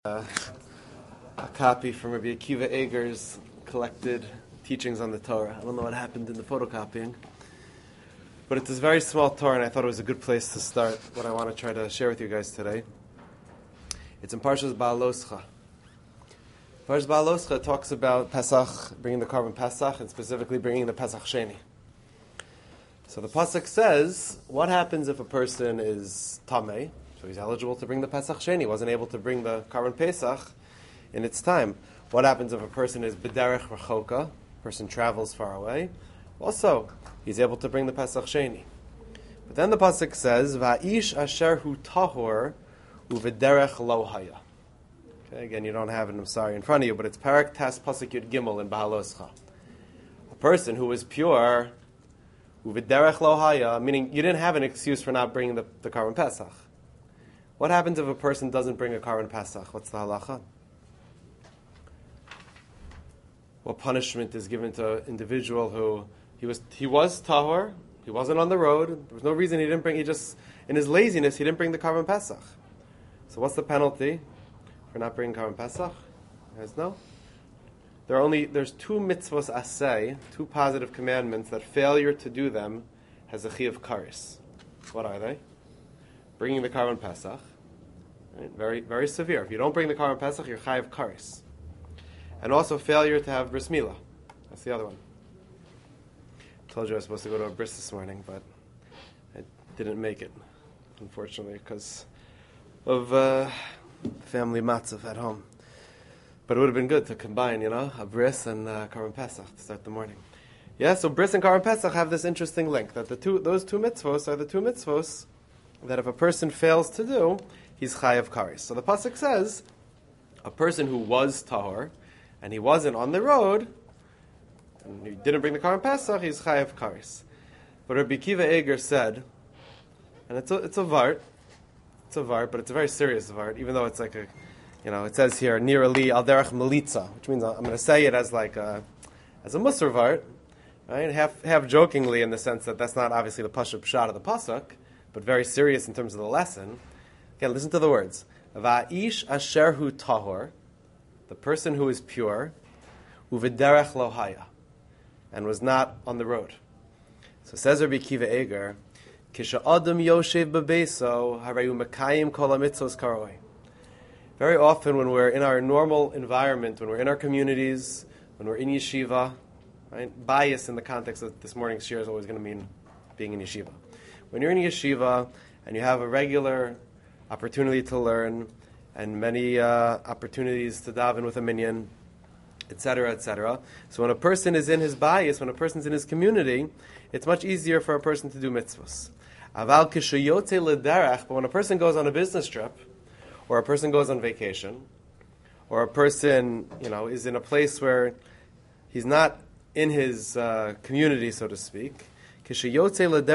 A copy from Rabbi Akiva Eger's collected teachings on the Torah. I don't know what happened in the photocopying, but it's this very small Torah, and I thought it was a good place to start what I want to try to share with you guys today. It's in Parshas Ba'aloscha. Parshas Ba'aloscha talks about Pesach, bringing the Korban Pesach, and specifically bringing the Pesach Sheni. So the Pasuk says, what happens if a person is Tameh? So he's eligible to bring the Pesach Sheni. He wasn't able to bring the Korban Pesach in its time. What happens if a person is B'derech Rechoka? Person travels far away. Also, he's able to bring the Pesach Sheni. But then the Pasuk says, Va'ish asher hu tahor u'v'derech lo haya. Okay, again, you don't have it, I'm sorry, in front of you, but it's Parak Tas Pasuk Yud Gimel in Ba'aloscha. A person who is pure, u'v'derech lo haya, meaning you didn't have an excuse for not bringing the Korban Pesach. What happens if a person doesn't bring a Korban Pesach? What's the halacha? What punishment is given to an individual who he was tahor, he wasn't on the road, there was no reason he didn't bring, he just, in his laziness, he didn't bring the Korban Pesach. So what's the penalty for not bringing Korban Pesach? You guys know? There's two mitzvos aseh, two positive commandments that failure to do them has a chiyuv karis. What are they? Bringing the Korban Pesach, right? Very, very severe. If you don't bring the Korban Pesach, you're chayav karis. And also failure to have bris milah. That's the other one. I told you I was supposed to go to a bris this morning, but I didn't make it, unfortunately, because of family matzav at home. But it would have been good to combine, a bris and Korban Pesach to start the morning. Yeah, so bris and Korban Pesach have this interesting link, that those two mitzvos are the two mitzvos that if a person fails to do, he's chayav karis. So the pasuk says, a person who was tahor, and he wasn't on the road, and he didn't bring the Korban Pesach, he's chayav karis. But Rabbi Akiva Eger said, and it's a vart, but it's a very serious vart, even though it's like it says here, nir ali al derech melitza, which means I'm going to say it as a musar vart, right? Half jokingly in the sense that that's not obviously the pashut pshat of the pasuk, but very serious in terms of the lesson. Again, listen to the words. Va'ish asher hu tahor, the person who is pure, u'v'derech lo haya, and was not on the road. So says Rabbi Akiva Eger, Kisha adam yoshev bebeso harayu mekayim kol hamitzvos karoi. Very often when we're in our normal environment, when we're in our communities, when we're in yeshiva, right? Bias in the context of this morning's shir is always going to mean being in yeshiva. When you're in yeshiva and you have a regular opportunity to learn and many opportunities to daven with a minyan, etc., etc. So when a person is in his bias, when a person's in his community, it's much easier for a person to do mitzvahs. Aval kishayotze lederach, but when a person goes on a business trip, or a person goes on vacation, or a person, is in a place where he's not in his community, so to speak, he stops doing the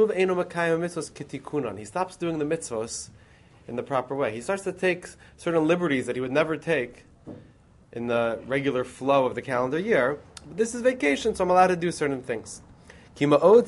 mitzvos in the proper way. He starts to take certain liberties that he would never take in the regular flow of the calendar year. But this is vacation, so I'm allowed to do certain things. Says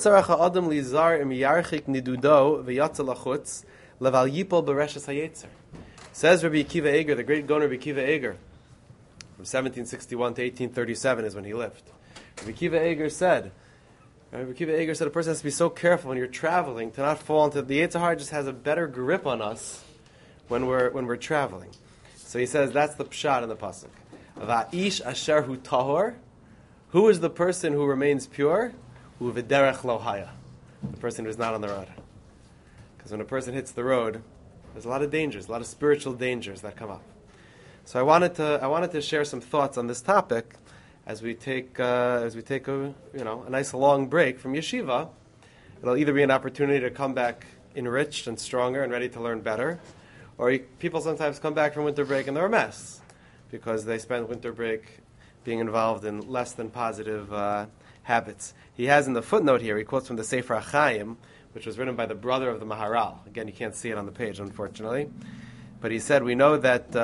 Rabbi Akiva Eger, the great Gaon Rabbi Akiva Eger, from 1761 to 1837 is when he lived. Rabbi Akiva Eger said, a person has to be so careful when you're traveling to not fall into the Yetzer Hara. Just has a better grip on us when we're traveling. So he says that's the pshat in the pasuk. Va'ish asher hu tahor. Who is the person who remains pure? Hu v'derech lo haya. The person who's not on the road. Because when a person hits the road, there's a lot of dangers, a lot of spiritual dangers that come up. So I wanted to share some thoughts on this topic. As we take a nice long break from yeshiva, it'll either be an opportunity to come back enriched and stronger and ready to learn better, or people sometimes come back from winter break and they're a mess because they spend winter break being involved in less than positive habits. He has in the footnote here, he quotes from the Sefer HaChaim, which was written by the brother of the Maharal. Again, you can't see it on the page, unfortunately. But he said, we know that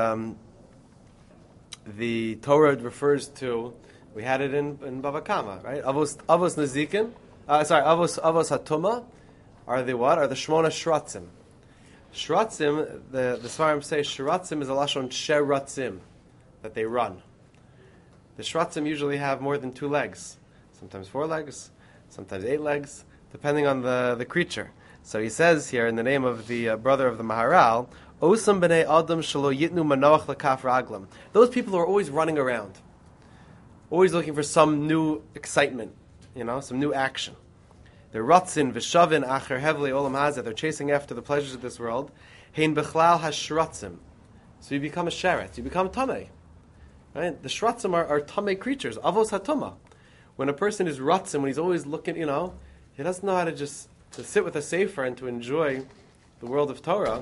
the Torah refers to, we had it in Bava Kama, right? Avos Nezikin, Avos Hatuma are the what? Are the Shmona Shratzim. Shratzim, the Svarim say, Shratzim is a lashon sheratzim, that they run. The Shratzim usually have more than 2 legs, sometimes 4 legs, sometimes 8 legs, depending on the creature. So he says here in the name of the brother of the Maharal, Osam b'nei adam shelo yitnu manoach lekaf raglam. Those people who are always running around, always looking for some new excitement, some new action. They're ratzin v'shavin acher hevli olam hazeh. They're chasing after the pleasures of this world. Hein bechlal hashratzim. So you become a sheretz. You become tamei. Right? The shratzim are tamei creatures. Avos hatuma. When a person is ratzim, when he's always looking, he doesn't know how to just to sit with a sefer and to enjoy the world of Torah.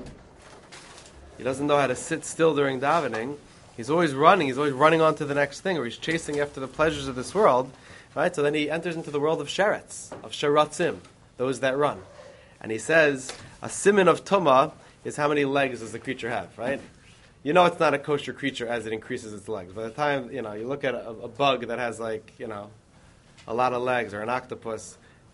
He doesn't know how to sit still during davening. He's always running. He's always running on to the next thing, or he's chasing after the pleasures of this world. Right? So then he enters into the world of sheretz, of sheratzim, those that run. And he says, a siman of tumah is how many legs does the creature have, right? It's not a kosher creature as it increases its legs. By the time, you look at a bug that has a lot of legs, or an octopus,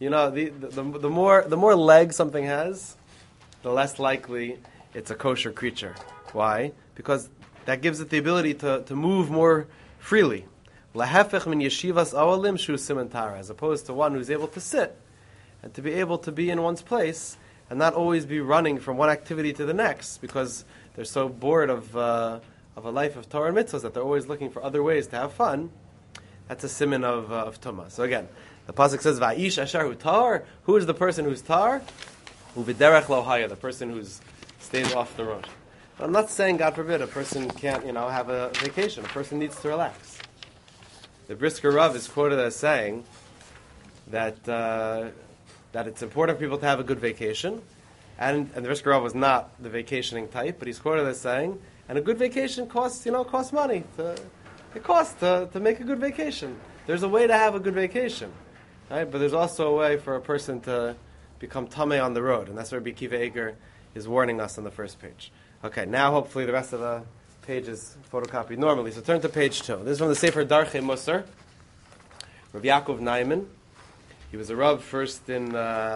the more legs something has, the less likely it's a kosher creature. Why? Because that gives it the ability to move more freely. Lahefech min yeshivas awalim shu simantara, as opposed to one who's able to sit and to be able to be in one's place and not always be running from one activity to the next because they're so bored of a life of Torah and mitzvahs that they're always looking for other ways to have fun. That's a siman of tumah. So again, the pasuk says, "Va'ish asher hu tar." Who is the person who's tar? Uviderech lo haya, the person who's stays off the road. I'm not saying, God forbid, a person can't, have a vacation. A person needs to relax. The Brisker Rav is quoted as saying that it's important for people to have a good vacation, and the Brisker Rav was not the vacationing type, but he's quoted as saying, and a good vacation costs money. It costs to make a good vacation. There's a way to have a good vacation, right? But there's also a way for a person to become tamei on the road, and that's where Rabbi Akiva Eiger is warning us on the first page. Okay, now hopefully the rest of the page is photocopied normally. So turn to page 2. This is from the Sefer Darchei Musar, Rav Yaakov Naiman. He was a Rav first in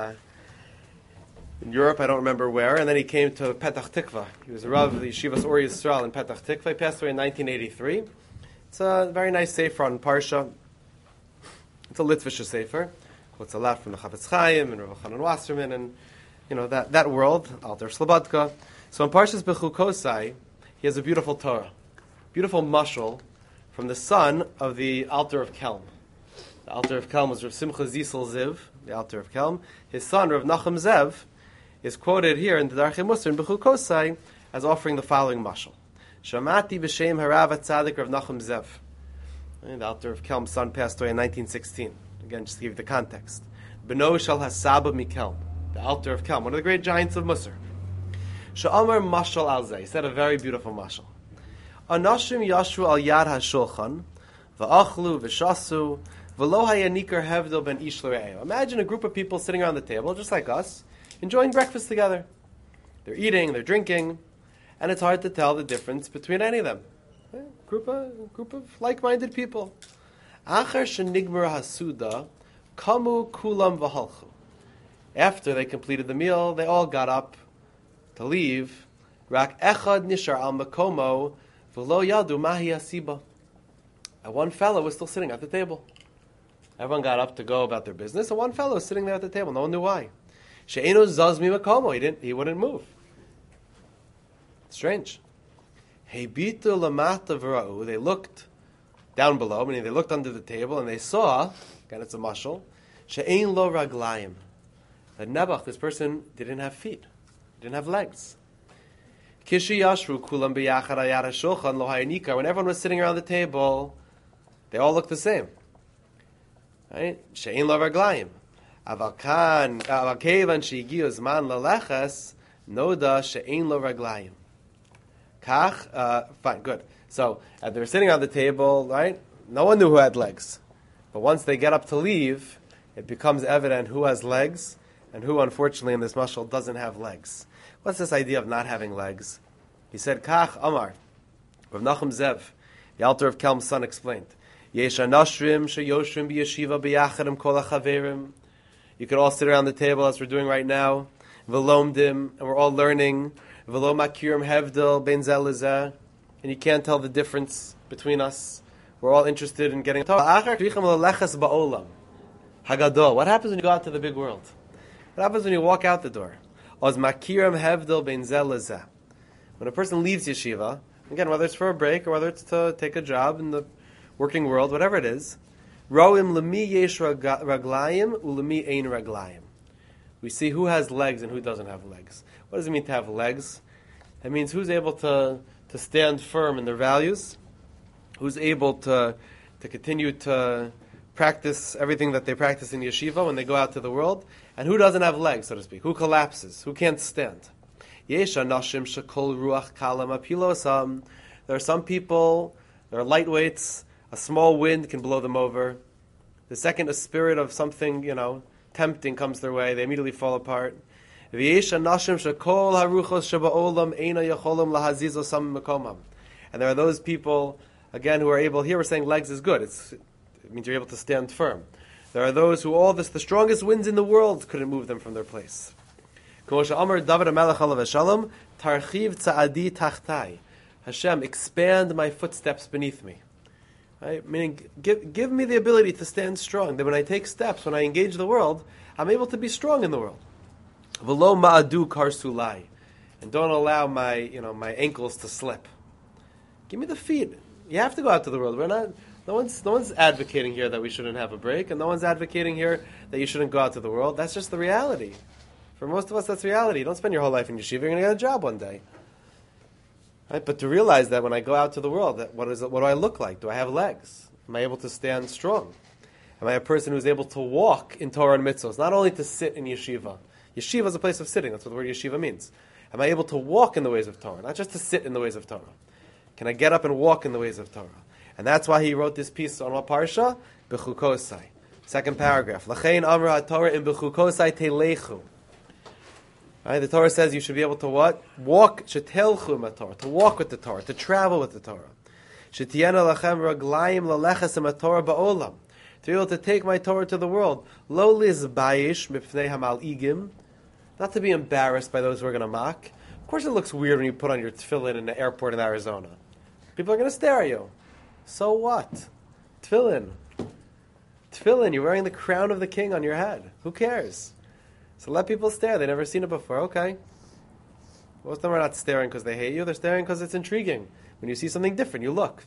Europe, I don't remember where, and then he came to Petach Tikva. He was a Rav of the Yeshivas Or Yisrael in Petach Tikva. He passed away in 1983. It's a very nice sefer on Parsha. It's a Litvish sefer. Quotes a lot from the Chavetz Chaim and Rav Chanan Wasserman and that world, Alter Slobodka. So in Parshas Bechukosai, he has a beautiful Torah, beautiful mashal from the son of the Alter of Kelm. The Alter of Kelm was Rav Simcha Zisel Ziv, the Alter of Kelm. His son, Rav Nachum Zev, is quoted here in the Darchei Musar in Bechukosai as offering the following mashal. Shamati b'shem harav atzadik Rav Nachum Zev. The Alter of Kelm's son passed away in 1916. Again, just to give you the context. Beno shal hasaba mikelm, the Alter of Kelm, one of the great giants of Musar. Sha'amar mashal al zeh. He said a very beautiful mashal. Anashim yashu al yad hashulchan, va'achlu v'shasu, v'lo hayanikar hevdil ben ish l're'ehu. Imagine a group of people sitting around the table, just like us, enjoying breakfast together. They're eating, they're drinking, and it's hard to tell the difference between any of them. Group of like-minded people. Achar shenigmar hasuda, kamu kulam v'halchu. After they completed the meal, they all got up to leave. Rak echad nishar al makomo v'lo yadu mahi hasiba. And one fellow was still sitting at the table. Everyone got up to go about their business, and one fellow was sitting there at the table. No one knew why. She'enu zazmi makomo. He wouldn't move. Strange. Heibitu lamata v'ra'u. They looked down below, meaning they looked under the table, and they saw, again it's a mashal, she'ein lo raglayim. That Nebuch, this person, didn't have feet. Didn't have legs. Kishi yashru kulam b'yachad ayad hashulchan lo hayanikar. When everyone was sitting around the table, they all looked the same. Right? She'ein lo raglayim. Aval kevan she'igiu zman leleches noda she'ein lo raglayim. Fine, good. So, they were sitting on the table, right? No one knew who had legs. But once they get up to leave, it becomes evident who has legs and who, unfortunately, in this mashal, doesn't have legs. What's this idea of not having legs? He said, Kach Amar, Rav Nachum Zev, the Alter of Kelm's son, explained, Yesh anashrim sheyoshrim b'yeshiva b'yachadim kol hachaverim. You could all sit around the table as we're doing right now, v'lomdim, and we're all learning. V'lo makirim hevdil ben zeh lezeh, and you can't tell the difference between us. We're all interested in getting Torah. Hagadol. What happens when you go out to the big world? What happens when you walk out the door? Oz makirim hevdil ben zeh lezeh. When a person leaves yeshiva, again, whether it's for a break or whether it's to take a job in the working world, whatever it is, roim lemi yesh raglayim ulemi ein raglayim. We see who has legs and who doesn't have legs. What does it mean to have legs? It means who's able to stand firm in their values, who's able to continue to practice everything that they practice in yeshiva when they go out to the world, and who doesn't have legs, so to speak, who collapses, who can't stand. There are some people, they're lightweights, a small wind can blow them over. The second a spirit of something, tempting comes their way, they immediately fall apart. And there are those people, again, who are able, here we're saying legs is good, it means you're able to stand firm. There are those who the strongest winds in the world couldn't move them from their place. Hashem, expand my footsteps beneath me. Right? Meaning, give me the ability to stand strong. That when I take steps, when I engage the world, I'm able to be strong in the world. V'lo ma'adu karsulai, and don't allow my ankles to slip. Give me the feet. You have to go out to the world. No one's advocating here that we shouldn't have a break, and no one's advocating here that you shouldn't go out to the world. That's just the reality. For most of us, that's reality. You don't spend your whole life in yeshiva. You're going to get a job one day. Right? But to realize that when I go out to the world, what do I look like? Do I have legs? Am I able to stand strong? Am I a person who's able to walk in Torah and mitzvahs? Not only to sit in yeshiva. Yeshiva is a place of sitting. That's what the word yeshiva means. Am I able to walk in the ways of Torah? Not just to sit in the ways of Torah. Can I get up and walk in the ways of Torah? And that's why he wrote this piece on what parsha? B'chukosai. Second paragraph. L'chein amra Torah in b'chukosai telechu. Right? The Torah says you should be able to what? Walk, shetelchu Torah, to walk with the Torah, to travel with the Torah. Shetiena lachem raglayim laleches Torah ba'olam. To be able to take my Torah to the world. Lo lizbayish mipnei hamal igim. Not to be embarrassed by those who are going to mock. Of course it looks weird when you put on your tefillin in the airport in Arizona. People are going to stare at you. So what? Tefillin. Tefillin, you're wearing the crown of the king on your head. Who cares? So let people stare. They've never seen it before. Okay. Most of them are not staring because they hate you. They're staring because it's intriguing. When you see something different, you look.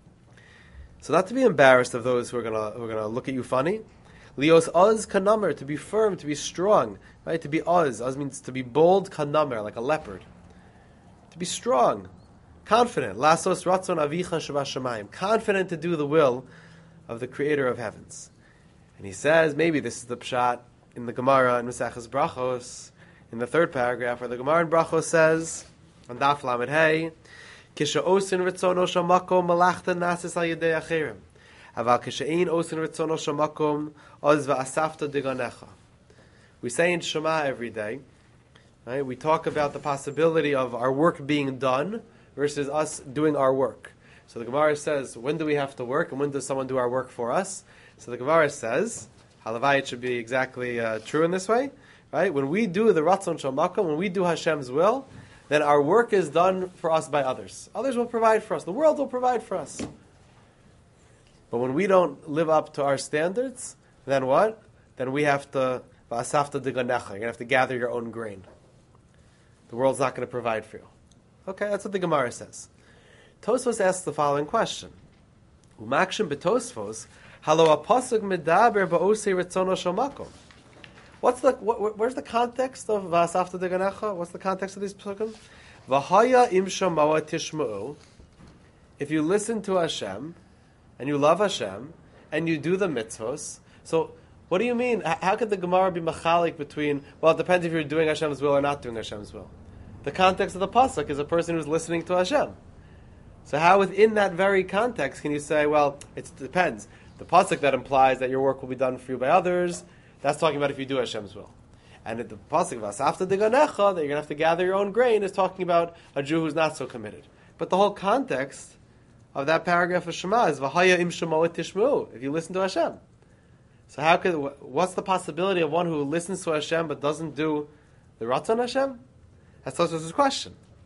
So not to be embarrassed of those who are gonna look at you funny. Lios oz kanamer, to be firm, to be strong. Right? To be oz. Oz means to be bold kanamer, like a leopard. To be strong. Confident. Lasos ratzon avicha shabashamayim. Confident to do the will of the Creator of heavens. And he says, maybe this is the pshat in the Gemara in Maseches Brachos, in the third paragraph, where the Gemara in Brachos says, on Daf Lamed Hey, Kisha osin ritzono shamakom malachta nasis al yedei achirim. Aval kisha ein osin ritzono shamakom oz va'asafta diganecha. We say in Shema every day, right? We talk about the possibility of our work being done versus us doing our work. So the Gemara says, when do we have to work and when does someone do our work for us? So the Gemara says, halavai, it should be exactly true in this way, right? When we do the Ratzon Shamakom, when we do Hashem's will, then our work is done for us by others. Others will provide for us. The world will provide for us. But when we don't live up to our standards, then what? Then we have to, v'asafta diganecha, you're going to have to gather your own grain. The world's not going to provide for you. Okay, that's what the Gemara says. Tosfos asks the following question. Umakshim betosfos, halo apasuk medaber ba'osei retzono shamakom. Where's the context of V'asafta Deganecha? What's the context of these psukim? V'haya im shamawa tishma'u. If you listen to Hashem, and you love Hashem, and you do the mitzvos, so what do you mean? How could the Gemara be machalik between, well, it depends if you're doing Hashem's will or not doing Hashem's will. The context of the pasuk is a person who's listening to Hashem. So how within that very context can you say, well, it depends. The pasuk that implies that your work will be done for you by others, that's talking about if you do Hashem's will. And the pasuk of Asafta Deganecha, that you're going to have to gather your own grain, is talking about a Jew who's not so committed. But the whole context of that paragraph of Shema is V'haya im shemo et tishmeu, if you listen to Hashem. So what's the possibility of one who listens to Hashem but doesn't do the Ratzon Hashem? That's Tosfos' question.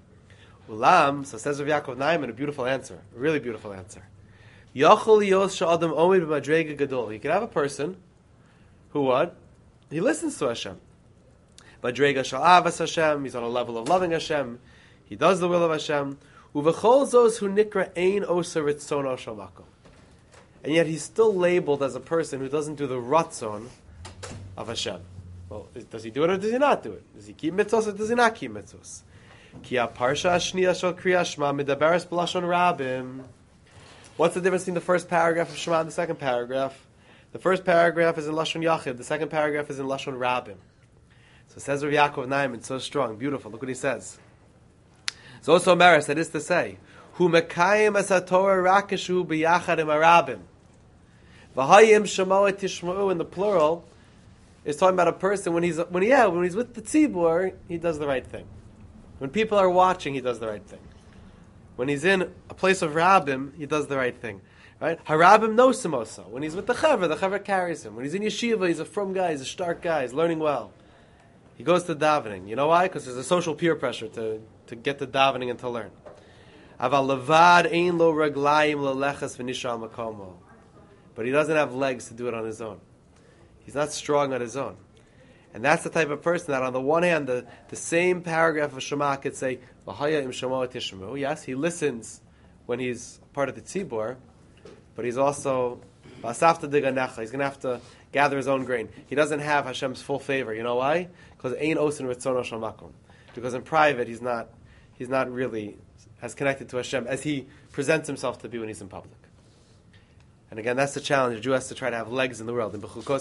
Ulam, so says Rav Yaakov Naiman, a beautiful answer, a really beautiful answer. Yachol yos sha'adam omid b'madrega gadol. You could have a person who what? He listens to Hashem. Madrega sha'avas Hashem. He's on a level of loving Hashem. He does the will of Hashem. Uvechol zos hu nikra ein osa ritzono shalmakom. And yet he's still labeled as a person who doesn't do the ratzon of Hashem. Well, does he do it or does he not do it? Does he keep mitzvos or does he not keep mitzvos? Ki parsha ashniya shel kriya shema medaberes b'lashon rabim. What's the difference between the first paragraph of Shema and the second paragraph? The first paragraph is in Lashon Yachid. The second paragraph is in Lashon Rabim. So it says Rav Yaakov Naiman, so strong, beautiful. Look what he says. So also Meres, that is to say, Hu mekayim es haTorah rakeshu b'yachad im harabim. V'hayim shemoa tishma'u, in the plural, is talking about a person when he's with the tzibur, he does the right thing. When people are watching, he does the right thing. When he's in a place of Rabim, he does the right thing. Right? Harabim knows him also. When he's with the Chaver carries him. When he's in yeshiva, he's a frum guy, he's a stark guy, he's learning well. He goes to davening. You know why? Because there's a social peer pressure to get to davening and to learn. Aval levad ein lo raglayim lelechas v'nishal makomo. But he doesn't have legs to do it on his own. He's not strong on his own. And that's the type of person that on the one hand, the same paragraph of Shema could say, V'haya im shemoa tishma'u. Yes, he listens when he's part of the tzibur, but he's also V'asafta diganecha. He's going to have to gather his own grain. He doesn't have Hashem's full favor. You know why? Because ein osin ritzono shel makom. Because in private, he's not really as connected to Hashem as he presents himself to be when he's in public. And again, that's the challenge. A Jew has to try to have legs in the world.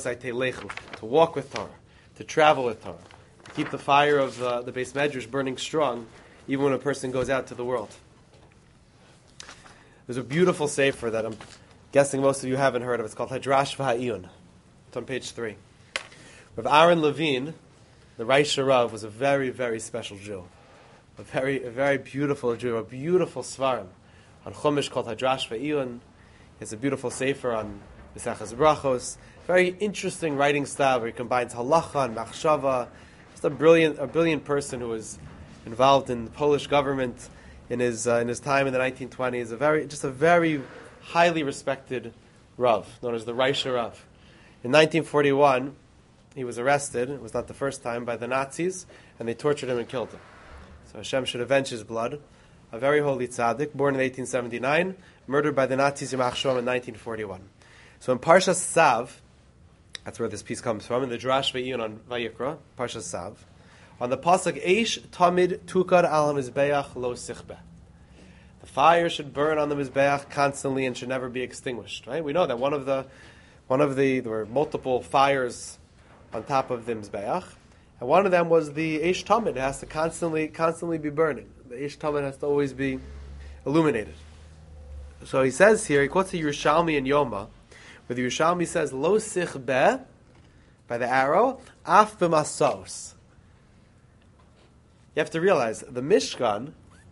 To walk with Torah, to travel with Torah, to keep the fire of the Beis Medrash burning strong, even when a person goes out to the world. There's a beautiful sefer that I'm guessing most of you haven't heard of. It's called Hadrash V'Ha'iyun. It's on page 3. Rav Aaron Levine, the Reish Rav, was a very, very special Jew. A very beautiful Jew, a beautiful svarim on Chumash called Hadrash V'Ha'iyun. He has a beautiful sefer on Mesachas Brachos. Very interesting writing style where he combines halacha and machshava. Just a brilliant person who was involved in the Polish government in his time in the 1920s. A very highly respected Rav, known as the Reish Rav. In 1941, he was arrested. It was not the first time, by the Nazis, and they tortured him and killed him. So Hashem should avenge his blood. A very holy tzaddik, born in 1879, murdered by the Nazis in Mach Shom in 1941. So in Parshas Tzav, that's where this piece comes from, in the Drash Ve'iyun on Vayikra, Parshas Tzav, on the pasuk Eish Tamid Tukar Al Mizbeach Lo Sichbeh. The fire should burn on the Mizbeach constantly and should never be extinguished. Right? We know that one of the there were multiple fires on top of the Mizbeach, and one of them was the Eish Tamid. It has to constantly be burning. The Eish Tamid has to always be illuminated. So he says here, he quotes the Yerushalmi and Yoma, where the Yerushalmi says, Lo Sichbeh, by the arrow, Af b'masos. You have to realize, the Mishkan,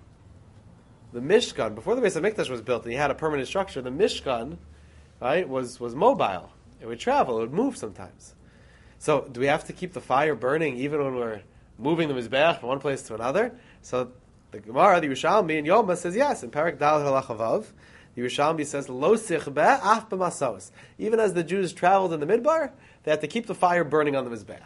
before the Beis HaMikdash was built and you had a permanent structure, the Mishkan, right, was mobile. It would travel, it would move sometimes. So, do we have to keep the fire burning even when we're moving the Mizbeach from one place to another? So, the Gemara, the Yerushalmi, and Yoma says yes. In Parak Dal Halachavav, the Yerushalmi says, Lo sichbeh af b'masos. Even as the Jews traveled in the Midbar, they had to keep the fire burning on the Mizbeach.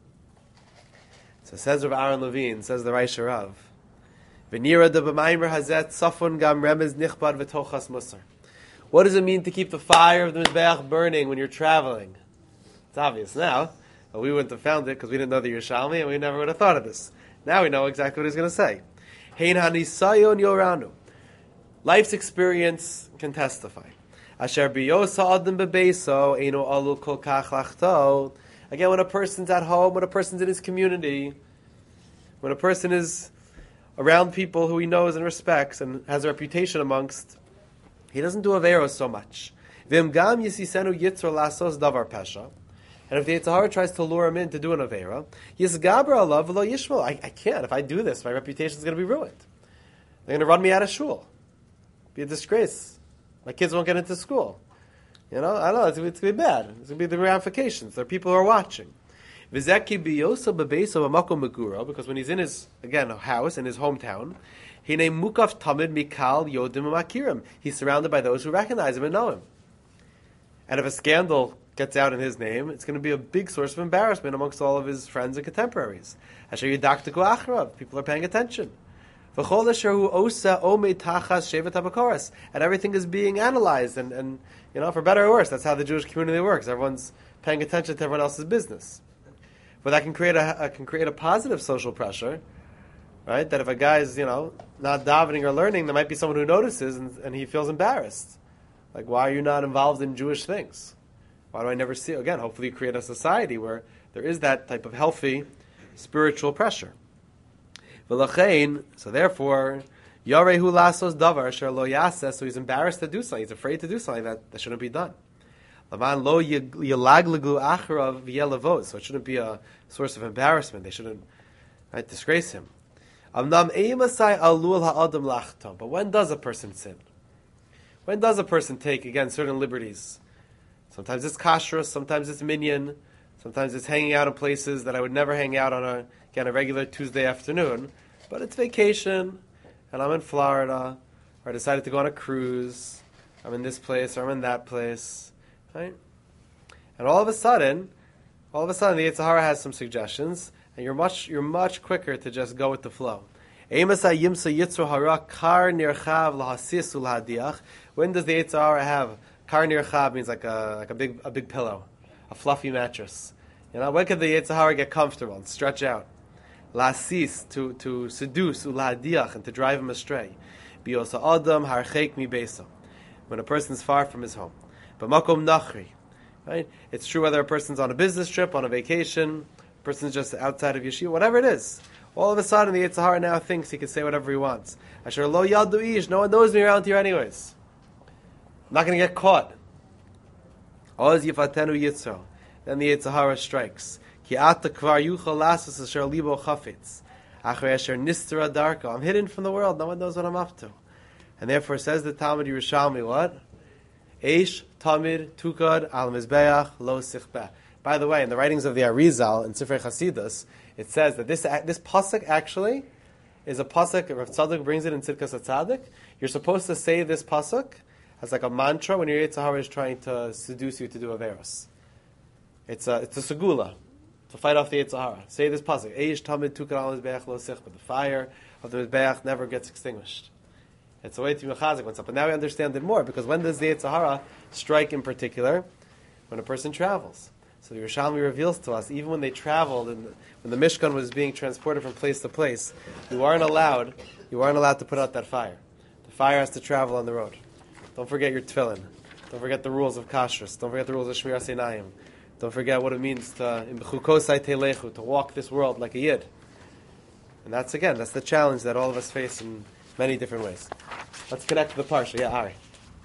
So says Rav Aaron Levine, says the Reish Rav, V'nira de b'maimer hazet safon gam remez nichbad v'tochas musar. What does it mean to keep the fire of the Mizbeach burning when you're traveling? It's obvious now. But we wouldn't have found it because we didn't know the Yerushalmi and we never would have thought of this. Now we know exactly what he's going to say. Hein hanisayon yoranu. Life's experience can testify. Asher biyosa adam bebeso eino alu kol kach lachto. Again, when a person's at home, when a person's in his community, when a person is around people who he knows and respects and has a reputation amongst, he doesn't do averos so much. V'im gam yisisenu yitzor lasos davar pesha. And if the Yetzer Hara tries to lure him in to do an avera, yisgaber alav v'lo yishmol. I can't. If I do this, my reputation is going to be ruined. They're going to run me out of shul. Be a disgrace. My kids won't get into school. You know, I don't know, it's going to be bad. It's going to be the ramifications. There are people who are watching. Because when he's in his, again, house, in his hometown, Hine mukaf tamid mikal yodim umakirim. He's surrounded by those who recognize him and know him. And if a scandal gets out in his name, it's going to be a big source of embarrassment amongst all of his friends and contemporaries. Asher yidaktiku achrav. People are paying attention. V'chol asher hu osa omei tachas shevet habakoras. And everything is being analyzed, and for better or worse, that's how the Jewish community works. Everyone's paying attention to everyone else's business. But that can create a positive social pressure. Right? That if a guy is, not davening or learning, there might be someone who notices and he feels embarrassed. Like, why are you not involved in Jewish things? Why do I never see? Again, hopefully you create a society where there is that type of healthy spiritual pressure. So therefore, Yarehu lasos davar asher lo yaseh, so he's embarrassed to do something. He's afraid to do something that shouldn't be done. Lavan lo yalaglegu acharav v'yelavot, so it shouldn't be a source of embarrassment. They shouldn't disgrace him. But when does a person sin? When does a person take, again, certain liberties? Sometimes it's kashrus, sometimes it's minyan, sometimes it's hanging out in places that I would never hang out on a regular Tuesday afternoon. But it's vacation, and I'm in Florida, or I decided to go on a cruise. I'm in this place, or I'm in that place, right? And all of a sudden, the Yetzer Hara has some suggestions, and you're much quicker to just go with the flow. When does the Yetzer Hara have kar nirchav? Means like a big pillow, a fluffy mattress. When could the Yetzer Hara get comfortable and stretch out? Lasis, to seduce, ulahadiach, and to drive him astray. Biosa adam harcheik mi beso, when a person's far from his home. But makom nachri, right? It's true whether a person's on a business trip, on a vacation, a person's just outside of yeshiva, whatever it is. All of a sudden, the Yetzer Hara now thinks he can say whatever he wants. Asher lo yadu ish, no one knows me around here anyways. I'm not going to get caught. Oz yifatenu Yitzo. Then the Yetzer Hara strikes. Ki ata kvar yuchal lasos asher libo chafetz. Achrei asher nistera darko. I'm hidden from the world. No one knows what I'm up to. And therefore says the Talmud Yerushalmi, what? Eish tamid tukad al mizbeach lo sichbeh. By the way, in the writings of the Arizal in Sifrei Chasidus, it says that this pasuk actually is a pasuk. Rav Tzadok brings it in Tzidkas HaTzadik. You're supposed to say this pasuk as like a mantra when your Yetzer Hara is trying to seduce you to do averos. It's a segula to fight off the Yetzer Hara. Say this pasuk: Eish tamid tukad al mizbeach lo sichbeh. The fire of the mizbeach never gets extinguished. It's a way to be mechazik what's up. But now we understand it more, because when does the Yetzer Hara strike in particular? When a person travels. So the Yerushalmi reveals to us, even when they traveled, and when the Mishkan was being transported from place to place, you aren't allowed to put out that fire. The fire has to travel on the road. Don't forget your tefillin. Don't forget the rules of kashrus. Don't forget the rules of shmiras einayim. Don't forget what it means to walk this world like a yid. And that's the challenge that all of us face in many different ways. Let's connect to the parsha. Yeah, Ari. I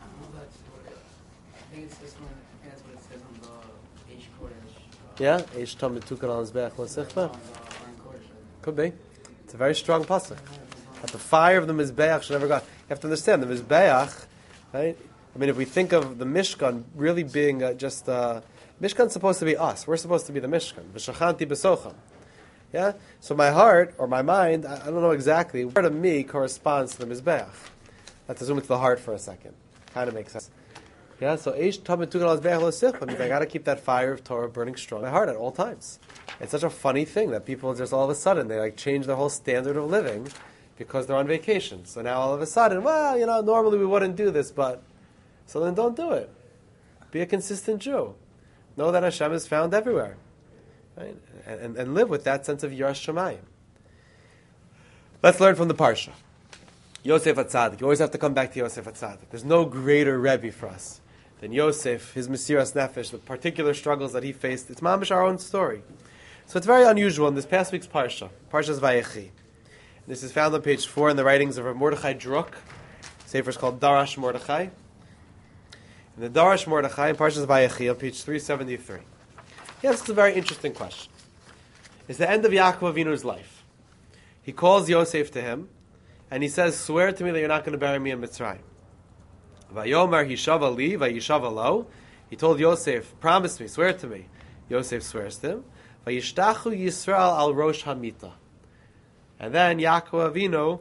think it's this one. That's what it says on the Eish Kodesh. Yeah, Eish tamid tukad al mizbeach lo sichbeh. Could be. It's a very strong pasuk. That the fire of the mizbeach should never go. You have to understand the mizbeach, right? I mean, if we think of the Mishkan really being Mishkan's supposed to be us. We're supposed to be the Mishkan. V'shachanti b'socham. Yeah? So my heart, or my mind, I don't know exactly, part of me corresponds to the Mizbeach. Let's assume it's the heart for a second. Kind of makes sense. Yeah, so Eish Tamid Tukad Al Mizbeach Lo Sichbeh means I got to keep that fire of Torah burning strong in my heart at all times. It's such a funny thing that people just all of a sudden, they change their whole standard of living because they're on vacation. So now all of a sudden, normally we wouldn't do this, but... So then don't do it. Be a consistent Jew. Know that Hashem is found everywhere. Right? And live with that sense of Yiras Shamayim. Let's learn from the Parsha. Yosef HaTzadik. You always have to come back to Yosef HaTzadik. There's no greater Rebbe for us than Yosef, his Mesiras Nefesh, the particular struggles that he faced. It's mamish our own story. So it's very unusual in this past week's Parsha, Parsha's Vayechi. This is found on page 4 in the writings of Mordechai Druk. Sefer is called Darash Mordechai. In the Darash Mordechai, in Parsha's Vayechi, on page 373. He asks a very interesting question. It's the end of Yaakov Avinu's life. He calls Yosef to him, and he says, swear to me that you're not going to bury me in Mitzrayim. Vayomer hishava li, vayishava lo. He told Yosef, promise me, swear to me. Yosef swears to him. Vayishtachu Yisrael al rosh hamita. And then Yaakov Avinu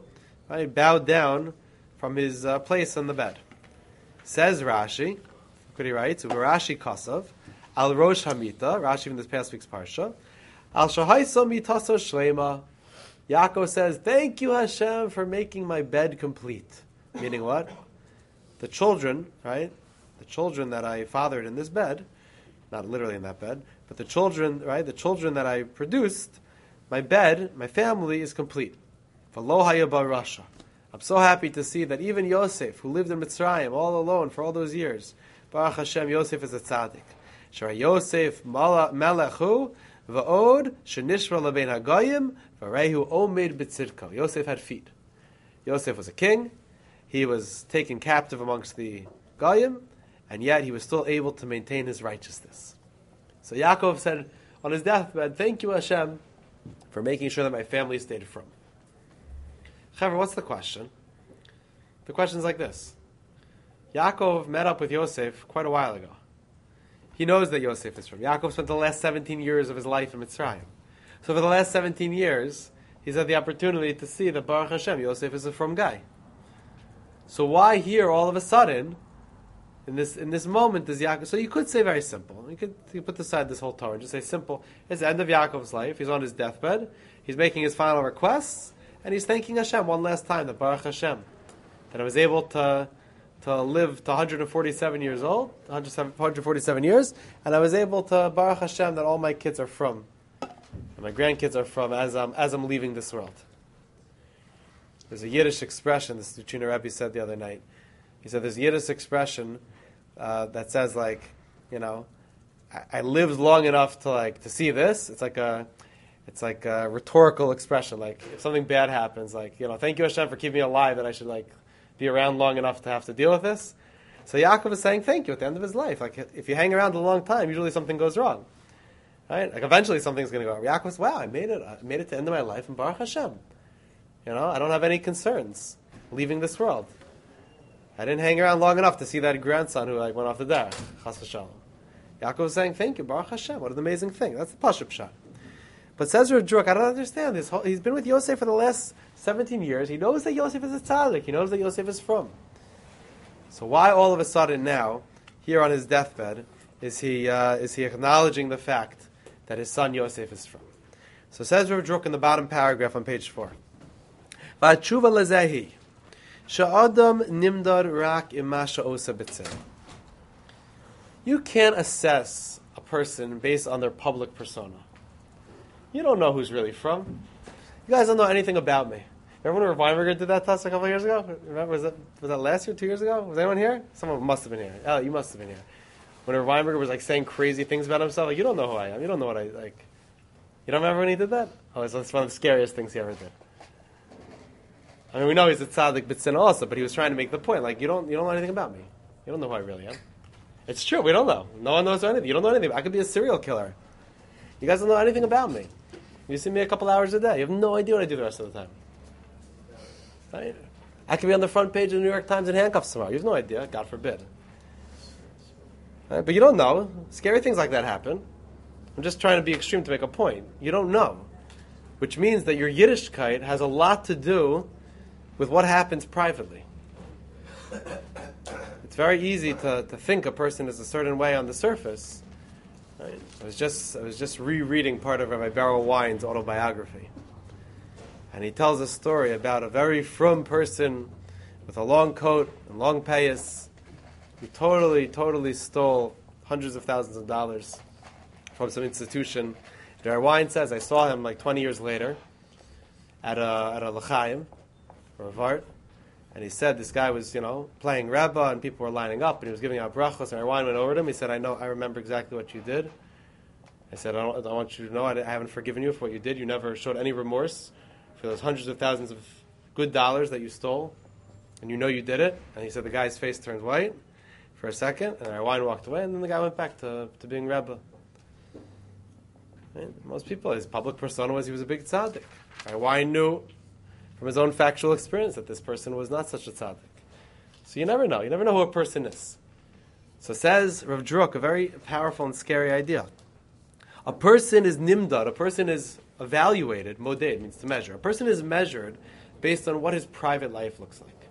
Right? Bowed down from his place on the bed. Says Rashi, look what he writes, Rashi Kasav, Al Rosh Hamita, Rashi from this past week's Parsha, Al Shahaisa Mitaso Shlema. Yaakov says, thank you Hashem for making my bed complete. Meaning what? The children, right? The children that I fathered in this bed, not literally in that bed, but the children, right? The children that I produced, my bed, my family is complete. V'lo haya ba rasha. I'm so happy to see that even Yosef, who lived in Mitzrayim all alone for all those years, Baruch Hashem, Yosef is a tzaddik. Shara Yosef melechu va'od shenishra lebein hagayim v'rehu omed b'tzidko. Yosef had feet. Yosef was a king. He was taken captive amongst the Goyim, and yet he was still able to maintain his righteousness. So Yaakov said on his deathbed, thank you Hashem for making sure that my family stayed from. However, what's the question? The question's like this. Yaakov met up with Yosef quite a while ago. He knows that Yosef is from. Yaakov spent the last 17 years of his life in Mitzrayim. So for the last 17 years, he's had the opportunity to see that Baruch Hashem, Yosef is a from guy. So why here, all of a sudden, in this moment, does Yaakov... So you could say very simple. You could put aside this whole Torah and just say simple. It's the end of Yaakov's life. He's on his deathbed. He's making his final requests. And he's thanking Hashem one last time, that Baruch Hashem, that I was able to live to 147 years old, 147 years, and I was able to, Baruch Hashem, that all my kids are from, and my grandkids are from, as I'm leaving this world. There's a Yiddish expression, this Tuchina Rebbe said the other night. He said there's a Yiddish expression that says, like, you know, I lived long enough to see this. It's like a rhetorical expression. Like, if something bad happens, like, you know, thank you Hashem for keeping me alive, that I should, like, be around long enough to have to deal with this. So Yaakov is saying thank you at the end of his life. Like, if you hang around a long time, usually something goes wrong. Right? Like, eventually something's going to go wrong. Yaakov says, wow, I made it to the end of my life, and Baruch Hashem. You know, I don't have any concerns leaving this world. I didn't hang around long enough to see that grandson who went off the derech. Chas v'shalom. Yaakov is saying, thank you, Baruch Hashem. What an amazing thing. That's the Pashup shot. But says Rav Druk, I don't understand this. He's been with Yosef for the last 17 years. He knows that Yosef is a tzaddik. He knows that Yosef is from. So why all of a sudden now, here on his deathbed, is he acknowledging the fact that his son Yosef is from? So says Rav Druk in the bottom paragraph on page 4. Va'atshuva lezehi, sha'adam nimdar rak imasha osa b'tzeh. You can't assess a person based on their public persona. You don't know who's really from. You guys don't know anything about me. Remember when Rav Weinberger did that to us a couple of years ago? Remember, was that last year, 2 years ago? Was anyone here? Someone must have been here. Oh, you must have been here. When Rav Weinberger was like saying crazy things about himself, like, you don't know who I am. You don't know what I like. You don't remember when he did that? Oh, it's one of the scariest things he ever did. I mean, we know he's a tzaddik b'tzin also, but he was trying to make the point, like, you don't know anything about me. You don't know who I really am. It's true, we don't know. No one knows anything. You don't know anything. I could be a serial killer. You guys don't know anything about me. You see me a couple hours a day. You have no idea what I do the rest of the time. Right? I could be on the front page of the New York Times in handcuffs tomorrow. You have no idea, God forbid. Right? But you don't know. Scary things like that happen. I'm just trying to be extreme to make a point. You don't know. Which means that your Yiddishkeit has a lot to do with what happens privately. It's very easy to think a person is a certain way on the surface. Right? I was just rereading part of Rabbi Beryl Wine's autobiography. And he tells a story about a very frum person with a long coat and long payas who totally stole hundreds of thousands of dollars from some institution. Rabbi Wine says, I saw him like 20 years later at a l'chaim, or a vart, and he said this guy was, playing Rebbe, and people were lining up, and he was giving out brachos, and Rabbi Wine went over to him. He said, I remember exactly what you did. I said, I want you to know, I haven't forgiven you for what you did. You never showed any remorse for those hundreds of thousands of good dollars that you stole, and you know you did it. And he said the guy's face turned white for a second, and Rabbi Wine walked away, and then the guy went back to being Rebbe. Right? Most people, his public persona was he was a big tzaddik. Rabbi Wine knew from his own factual experience that this person was not such a tzaddik. So you never know. You never know who a person is. So says Rav Druk, a very powerful and scary idea. A person is nimdad, a person is evaluated, moded means to measure. A person is measured based on what his private life looks like.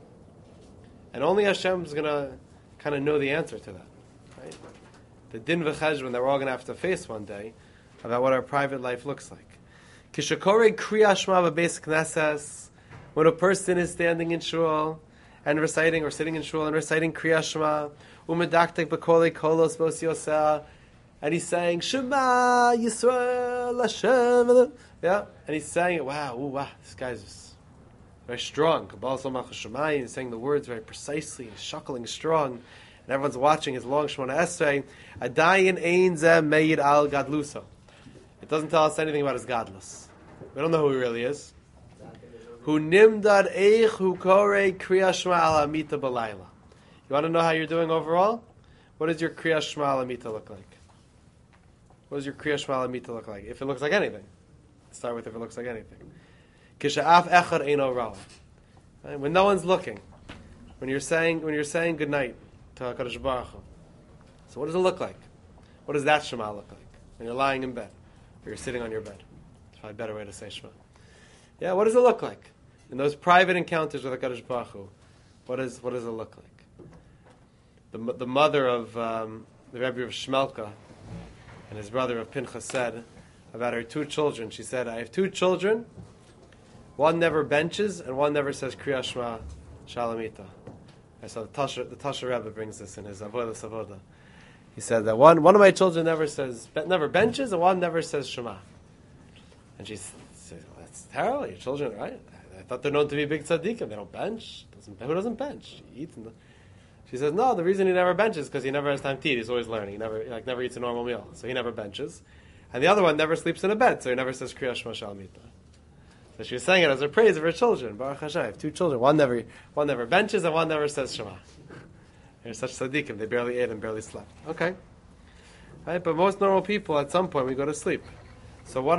And only Hashem is going to kind of know the answer to that. Right? The din v'cheshbon that we're all going to have to face one day about what our private life looks like. Kishakore kriya shema v'beis knesses, when a person is standing in shul and reciting, or sitting in shul and reciting kriya shema, umedaktek b'kolei kolos b'os yoseh, and he's saying Shema Yisrael Hashem, yeah, and he's saying it. Wow, ooh, wow, this guy's very strong. Kabbalah Somach Shemayim, he's saying the words very precisely, he's shuckling strong, and everyone's watching his long Shemona Esrei. Adayin ein zeh meid al gadluso. It doesn't tell us anything about his godless. We don't know who he really is. Hu nimdad eich hu korei kriya shema al amita balayla. You want to know how you're doing overall? What does your kriya shema al amita look like? What does your kriya shema al amita look like? If it looks like anything. Let's start with if it looks like anything. Kisha'af echad eino ra'ah. When no one's looking, when you're saying good night to HaKadosh Baruch Hu. So what does it look like? What does that Shema look like? When you're lying in bed, or you're sitting on your bed. It's probably a better way to say Shema. Yeah, what does it look like? In those private encounters with HaKadosh Baruch Hu, what does it look like? The mother of the Rebbe of Shmelka and his brother of Pinchas said about her two children. She said, I have two children. One never benches, and one never says Kriya Shema Shalamita. So the Tasha Rebbe brings this in his Avodah Savoda. He said that one of my children never benches, and one never says Shema. And she said, well, that's terrible. Your children, right? I thought they're known to be big tzaddikim. They don't bench. Who doesn't bench? He eats. She says, no, the reason he never benches is because he never has time to eat. He's always learning. He never eats a normal meal, so he never benches. And the other one never sleeps in a bed, so he never says Kriya Shema Shalamita. So she was saying it as a praise of her children. Baruch Hashem, I have two children. One never benches, and one never says Shema. They're such tzaddikim. They barely ate and barely slept. Okay. Right? But most normal people, at some point, we go to sleep. So what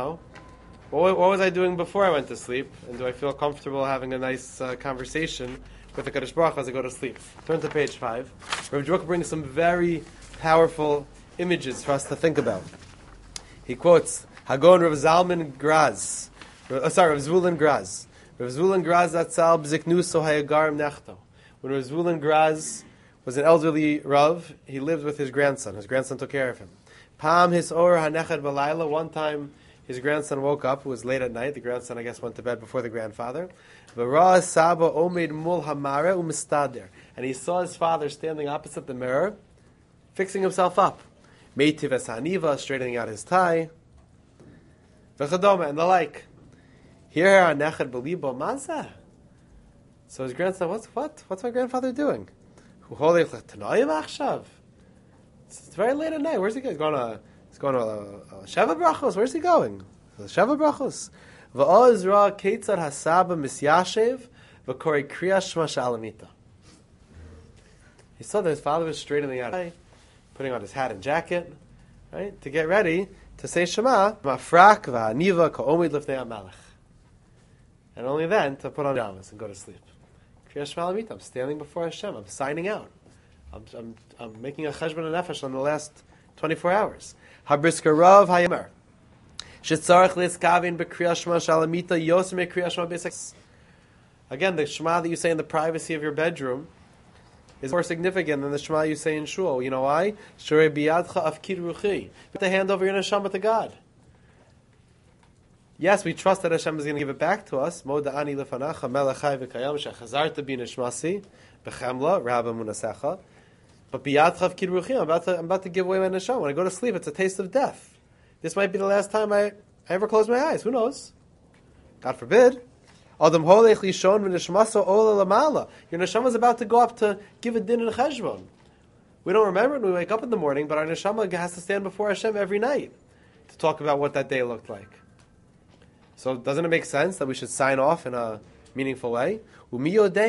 was I doing before I went to sleep? And do I feel comfortable having a nice conversation with the HaKadosh Baruch Hu as I go to sleep? Turn to page 5. Rav Druk brings some very powerful images for us to think about. He quotes Hagon Rav Zalman Graz. Rav Zvulun Graz. Rav Zvulun Graz Atzal B'ziknuso Hayagarim Nechto. When Rav Zvulun Graz was an elderly Rav, he lived with his grandson. His grandson took care of him. Pam his or hanechad balayla. One time, his grandson woke up. It was late at night. The grandson, I guess, went to bed before the grandfather. V'ra saba omed mul hamare u'mistader. And he saw his father standing opposite the mirror, fixing himself up. Meitiv es haniva, straightening out his tie. V'chadoma, and the like. Here, hanechad balibo mazah. So his grandson, what's my grandfather doing? It's very late at night. Where's he going? He's going to Sheva Brachos. Where's he going? Sheva Brachos. V'oz ra ketzad hasaba misyashev v'korei kriya shema shalamita. He saw that his father was straightening out, putting on his hat and jacket, right, to get ready to say Shema, mafrak v'aniva ka'omid lifnei HaMelech. And only then to put on pajamas and go to sleep. Kriya shema shalamita. I'm standing before Hashem. I'm signing out. I'm making a cheshbon and nefesh on the last 24 hours. Habriska Rav Hayamer. Shetzarech liskavin b'kriyas shema shalamita yosem kriyas shema b'sex. Again, the shema that you say in the privacy of your bedroom is more significant than the shema you say in shul. You know why? Shrei biyadcha afkir ruchi. Put the hand over your neshama to God. Yes, we trust that Hashem is going to give it back to us. Moda ani lefanacha melechai v'kayam shechazarta bi neshmasi b'chemla rabba munasecha. But biyadcha afkir ruchi, I'm about to give away my neshama. When I go to sleep, it's a taste of death. This might be the last time I ever close my eyes. Who knows? God forbid. Adam holech lishon v'neshmaso ola lamala. Your neshama is about to go up to give a din and a cheshbon. We don't remember it when we wake up in the morning, but our neshama has to stand before Hashem every night to talk about what that day looked like. So doesn't it make sense that we should sign off in a meaningful way? And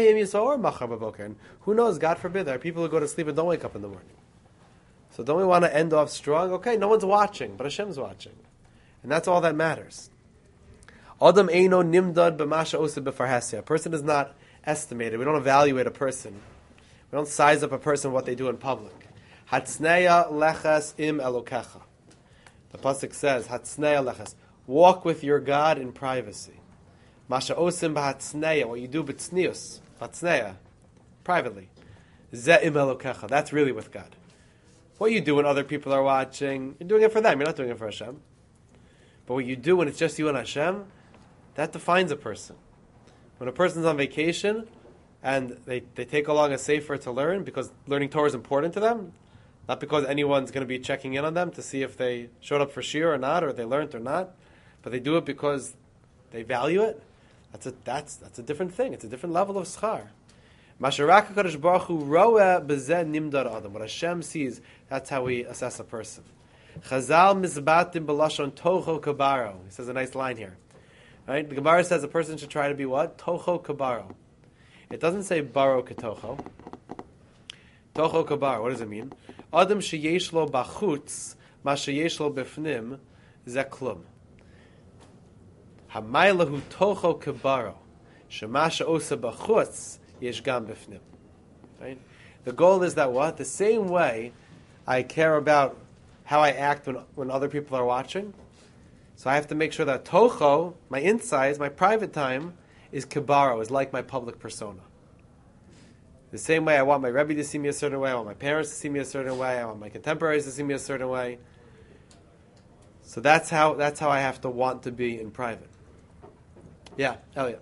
who knows, God forbid, there are people who go to sleep and don't wake up in the morning. So don't we want to end off strong? Okay, no one's watching, but Hashem's watching. And that's all that matters. Adam eino nimdad b'masha osa b'farhesya. A person is not estimated. We don't evaluate a person. We don't size up a person what they do in public. Hatzneya leches im elokecha. The pasuk says, Hatzneya leches. Walk with your God in privacy. Masha osim b'hatzneya, what you do b'tznius, b'tzneya, privately. Ze im Elokecha, that's really with God. What you do when other people are watching, you're doing it for them, you're not doing it for Hashem. But what you do when it's just you and Hashem, that defines a person. When a person's on vacation, and they take along a sefer to learn, because learning Torah is important to them, not because anyone's going to be checking in on them to see if they showed up for shiur or not, or they learned or not, but they do it because they value it. That's a different thing. It's a different level of schar. What Hashem sees, that's how we assess a person. Chazal mizbatim b'lashon toho kabaro. He says a nice line here. Right? The Gemara says a person should try to be what? Toho kabaro. It doesn't say baro ketocho. Toho kabaro. What does it mean? Adam sheyesh lo bachutz, ma sheyesh lo befnim, ze klum. Hamaylahu toho kabaro, shema she'osa bachutz yesh gam befnim. Right? The goal is that what? The same way I care about how I act when other people are watching. So I have to make sure that toho, my insides, my private time, is kabaro, is like my public persona. The same way I want my Rebbe to see me a certain way, I want my parents to see me a certain way, I want my contemporaries to see me a certain way. So that's how I have to want to be in private. Yeah, Elliot.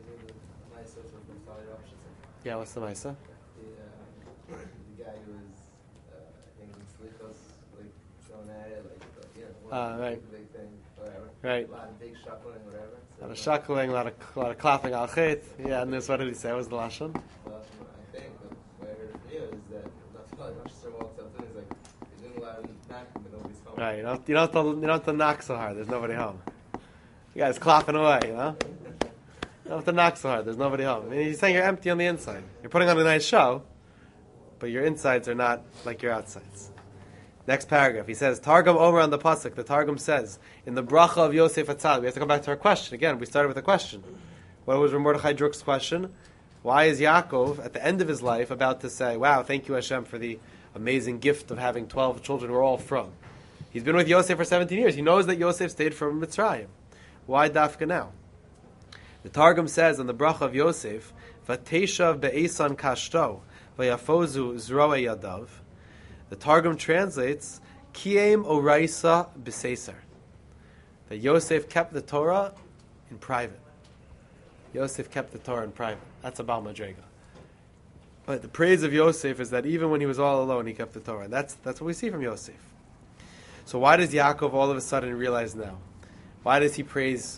Yeah, what's the Maisa? The guy who was thinking slichos, like showing at it, Right. big thing, whatever. Right. A lot of big shuffling, whatever. A lot of shuckling, a lot of clapping al chet. Yeah, and this, what did he say? What was the lashon? Well, I think what I heard from you is that Rosh walks up to him, he's like, he's doing a lot of knocking, but nobody's home. Right. You don't have to knock so hard. There's nobody home. You guys clapping away, you know. You don't have to knock so hard. There's nobody home. I mean, he's saying you're empty on the inside. You're putting on a nice show, but your insides are not like your outsides. Next paragraph, he says, Targum Omer on the pasuk. The Targum says in the bracha of Yosef Atzal. We have to come back to our question again. We started with a question. What was Mordechai Druk's question? Why is Yaakov at the end of his life about to say, "Wow, thank you Hashem for the amazing gift of having 12 children we're all from"? He's been with Yosef for 17 years. He knows that Yosef stayed from Mitzrayim. Why dafka now? The Targum says on the bracha of Yosef, "Vateshav be'esan kashto v'yafozu zroe yadav." The Targum translates, Kiem oraisa b'seser. That Yosef kept the Torah in private. Yosef kept the Torah in private. That's a Baal Madrega. But the praise of Yosef is that even when he was all alone, he kept the Torah. And that's what we see from Yosef. So why does Yaakov all of a sudden realize now? Why does he praise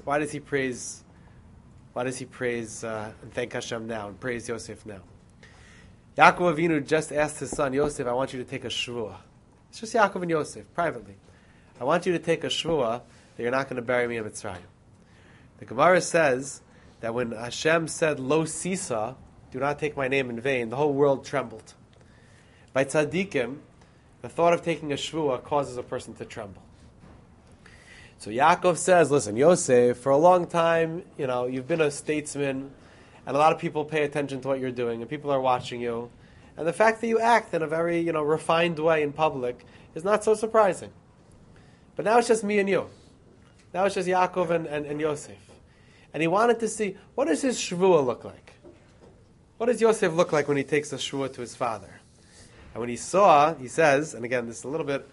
and thank Hashem now and praise Yosef now? Yaakov Avinu just asked his son, Yosef, I want you to take a shvuah. It's just Yaakov and Yosef, privately. I want you to take a shvuah that you're not going to bury me in Mitzrayim. The Gemara says that when Hashem said, Lo sisa, do not take my name in vain, the whole world trembled. By tzaddikim, the thought of taking a shvuah causes a person to tremble. So Yaakov says, listen, Yosef, for a long time, you've been a statesman, and a lot of people pay attention to what you're doing, and people are watching you. And the fact that you act in a very, refined way in public is not so surprising. But now it's just me and you. Now it's just Yaakov and Yosef. And he wanted to see, what does his shvuah look like? What does Yosef look like when he takes a shvuah to his father? And when he saw, he says, and again, this is a little bit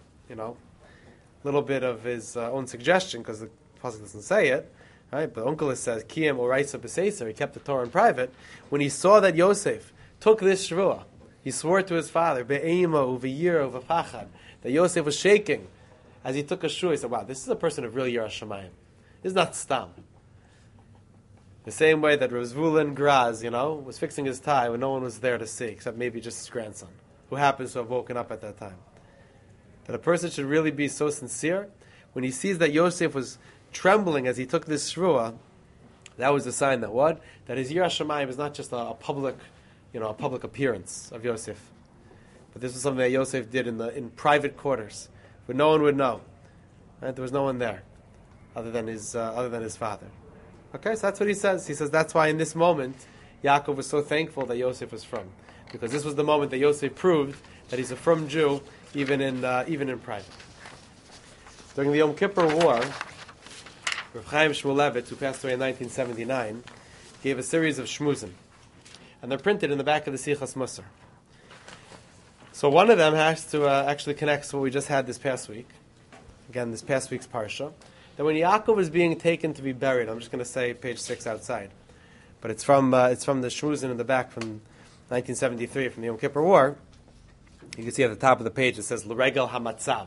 of his own suggestion, because the pasuk doesn't say it, right? But Onkelos says, Kiyam oraisa b'seiser, he kept the Torah in private. When he saw that Yosef took this shvuah, he swore to his father, be'ema u'v'yira u'v'pachad, that Yosef was shaking as he took a shvuah. He said, wow, this is a person of real Yirah Shamayim. This is not stam. The same way that Rav Zvulun Graz, was fixing his tie when no one was there to see, except maybe just his grandson, who happens to have woken up at that time. That a person should really be so sincere. When he sees that Yosef was trembling as he took this shvuah, that was a sign that what? That his Yirah Shamayim is not just a public appearance of Yosef, but this was something that Yosef did in private quarters, where no one would know. Right? There was no one there, other than his father. Okay, so that's what he says. He says that's why in this moment, Yaakov was so thankful that Yosef was from, because this was the moment that Yosef proved that he's a from Jew, even in private. During the Yom Kippur War, Rav Chaim Shmulevitz, who passed away in 1979, gave a series of shmuzim, and they're printed in the back of the Sichas Musar. So one of them has to actually connect to what we just had this past week. Again, this past week's parsha. That when Yaakov is being taken to be buried, I'm just going to say page 6 outside, but it's from the shmuzin in the back from 1973, from the Yom Kippur War. You can see at the top of the page it says L'regel hamatzav.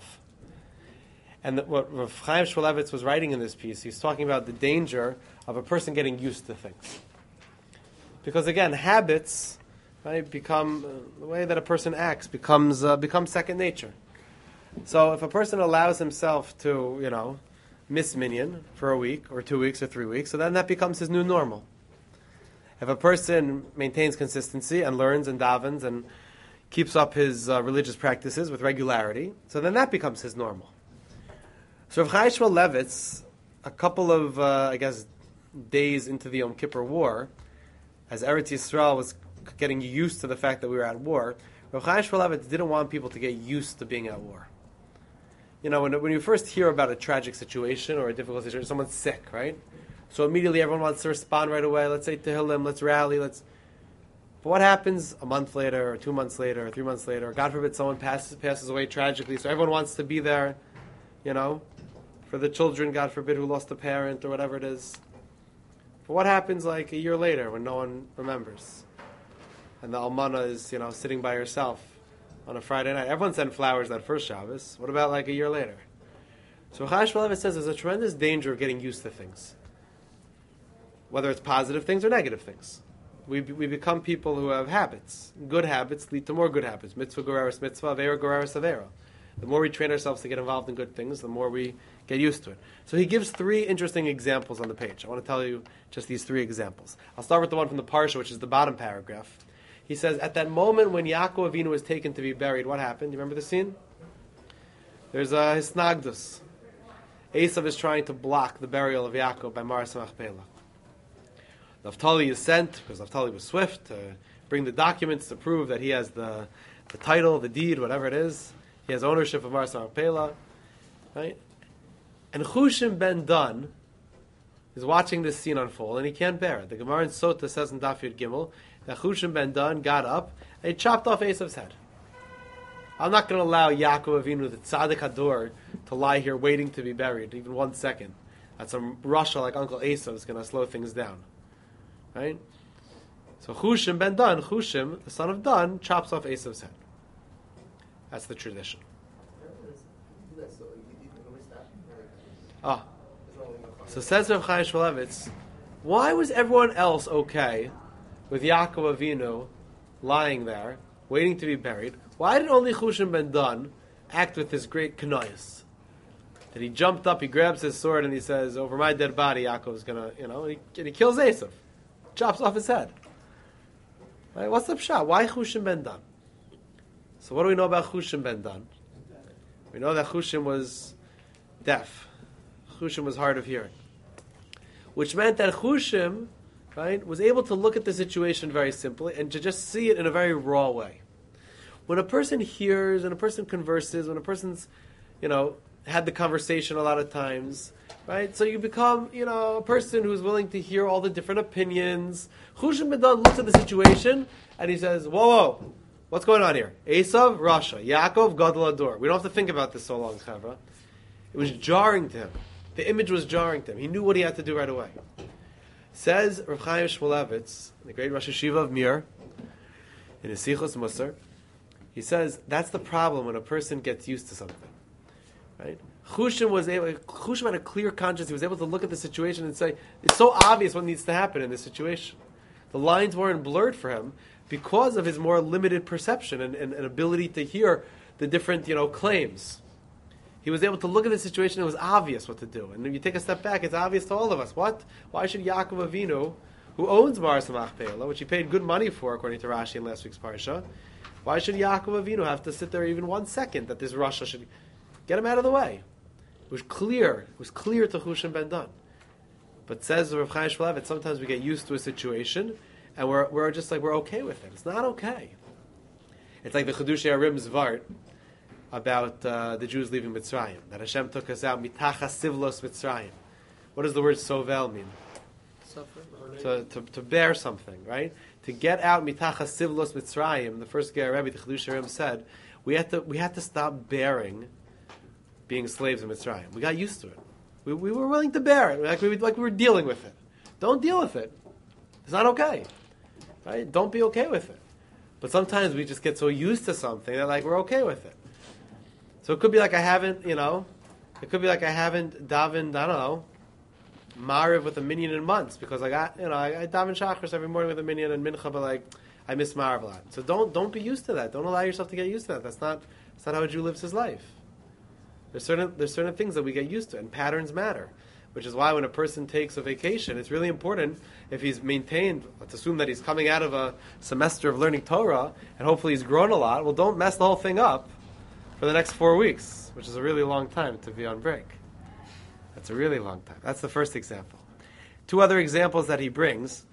And what Rav Chaim Shmulevitz was writing in this piece, he's talking about the danger of a person getting used to things. Because again, habits, right, become the way that a person acts becomes second nature. So if a person allows himself to, miss minyan for a week or 2 weeks or 3 weeks, so then that becomes his new normal. If a person maintains consistency and learns and davens and keeps up his religious practices with regularity, so then that becomes his normal. So Rav Chaim Shmulevitz, a couple of, days into the Yom Kippur War, as Eretz Yisrael was getting used to the fact that we were at war, Rav Chaim Shmulevitz didn't want people to get used to being at war. When you first hear about a tragic situation or a difficult situation, someone's sick, right? So immediately everyone wants to respond right away. Let's say Tehillim, let's rally, But what happens a month later, or 2 months later, or 3 months later? God forbid someone passes away tragically, so everyone wants to be there, for the children, God forbid, who lost a parent or whatever it is. But what happens like a year later when no one remembers? And the almana is, sitting by herself on a Friday night. Everyone sent flowers that first Shabbos. What about like a year later? So Chaim Shmulevitz says there's a tremendous danger of getting used to things. Whether it's positive things or negative things. We become people who have habits. Good habits lead to more good habits. Mitzvah goreres mitzvah, avera goreres avera. The more we train ourselves to get involved in good things, the more we get used to it. So he gives 3 interesting examples on the page. I want to tell you just these 3 examples. I'll start with the one from the Parsha, which is the bottom paragraph. He says, at that moment when Yaakov Avinu was taken to be buried, what happened? You remember the scene? There's a hisnagdus. Esav is trying to block the burial of Yaakov by Maras Machpelah. Naphtali is sent, because Naphtali was swift, to bring the documents to prove that he has the title, the deed, whatever it is. He has ownership of Maras Machpelah. Right? And Chushim ben Dan is watching this scene unfold, and he can't bear it. The Gemara in Sota says in Daf Yud Gimel that Chushim ben Dan got up and he chopped off Esav's head. I'm not going to allow Yaakov Avinu, the Tzaddik Hador, to lie here waiting to be buried, even 1 second. That some Russia like Uncle Esav is going to slow things down. Right? So Chushim ben Dan, Chushim, the son of Dan, chops off Esav's head. That's the tradition. So says Rav Chaim Shmulevitz, why was everyone else okay with Yaakov Avinu lying there, waiting to be buried? Why did only Chushim ben Dan act with this great kenayos? That he jumped up, he grabs his sword, and he says, over my dead body, Yaakov is going to, and he kills Esav. Chops off his head. Right? What's the pshat? Why Chushim ben Dan? So what do we know about Chushim ben Dan? We know that Chushim was deaf. Chushim was hard of hearing. Which meant that Chushim, right, was able to look at the situation very simply and to just see it in a very raw way. When a person hears and a person converses, when a person's, had the conversation a lot of times, right? So you become, a person who's willing to hear all the different opinions. Chushim ben Dan looks at the situation and he says, whoa, what's going on here? Esav, Russia. Yaakov, Gadol Ador. We don't have to think about this so long, Chavra. It was jarring to him. The image was jarring to him. He knew what he had to do right away. Says Rav Chaim Shmulevitz, the great Rosh Hashiva of Mir, in his Sichos Musar, he says that's the problem when a person gets used to something. Right? Chushim had a clear conscience. He was able to look at the situation and say, it's so obvious what needs to happen in this situation. The lines weren't blurred for him because of his more limited perception and ability to hear the different, claims. He was able to look at the situation, it was obvious what to do. And if you take a step back, it's obvious to all of us. What? Why should Yaakov Avinu, who owns Maras Machpelah, which he paid good money for, according to Rashi in last week's Parsha, why should Yaakov Avinu have to sit there even 1 second that this Russia should get him out of the way? It was clear. It was clear to Chushim ben Dan. But says Rav Chaim Shmulevitz, sometimes we get used to a situation, and we're just like, we're okay with it. It's not okay. It's like the Chedushei Arim Zvart, about the Jews leaving Mitzrayim, that Hashem took us out mitachas sivlos Mitzrayim. What does the word sovel mean? To bear something, right? To get out mitachas sivlos mitzrayim. The first Ger Rebbe, the Chidush Rebbe, said we had to stop bearing being slaves in Mitzrayim. We got used to it. We were willing to bear it, like we were dealing with it. Don't deal with it. It's not okay, right? Don't be okay with it. But sometimes we just get so used to something that like we're okay with it. So it could be like I haven't davened, I don't know, Mariv with a minyan in months because I daven Shachris every morning with a minyan and Mincha, but like I miss Mariv a lot. So don't be used to that. Don't allow yourself to get used to that. That's not how a Jew lives his life. There's certain things that we get used to, and patterns matter. Which is why when a person takes a vacation, it's really important if he's maintained. Let's assume that he's coming out of a semester of learning Torah, and hopefully he's grown a lot. Well, don't mess the whole thing up for the next 4 weeks, which is a really long time to be on break. That's a really long time. That's the first example. 2 other examples that he brings.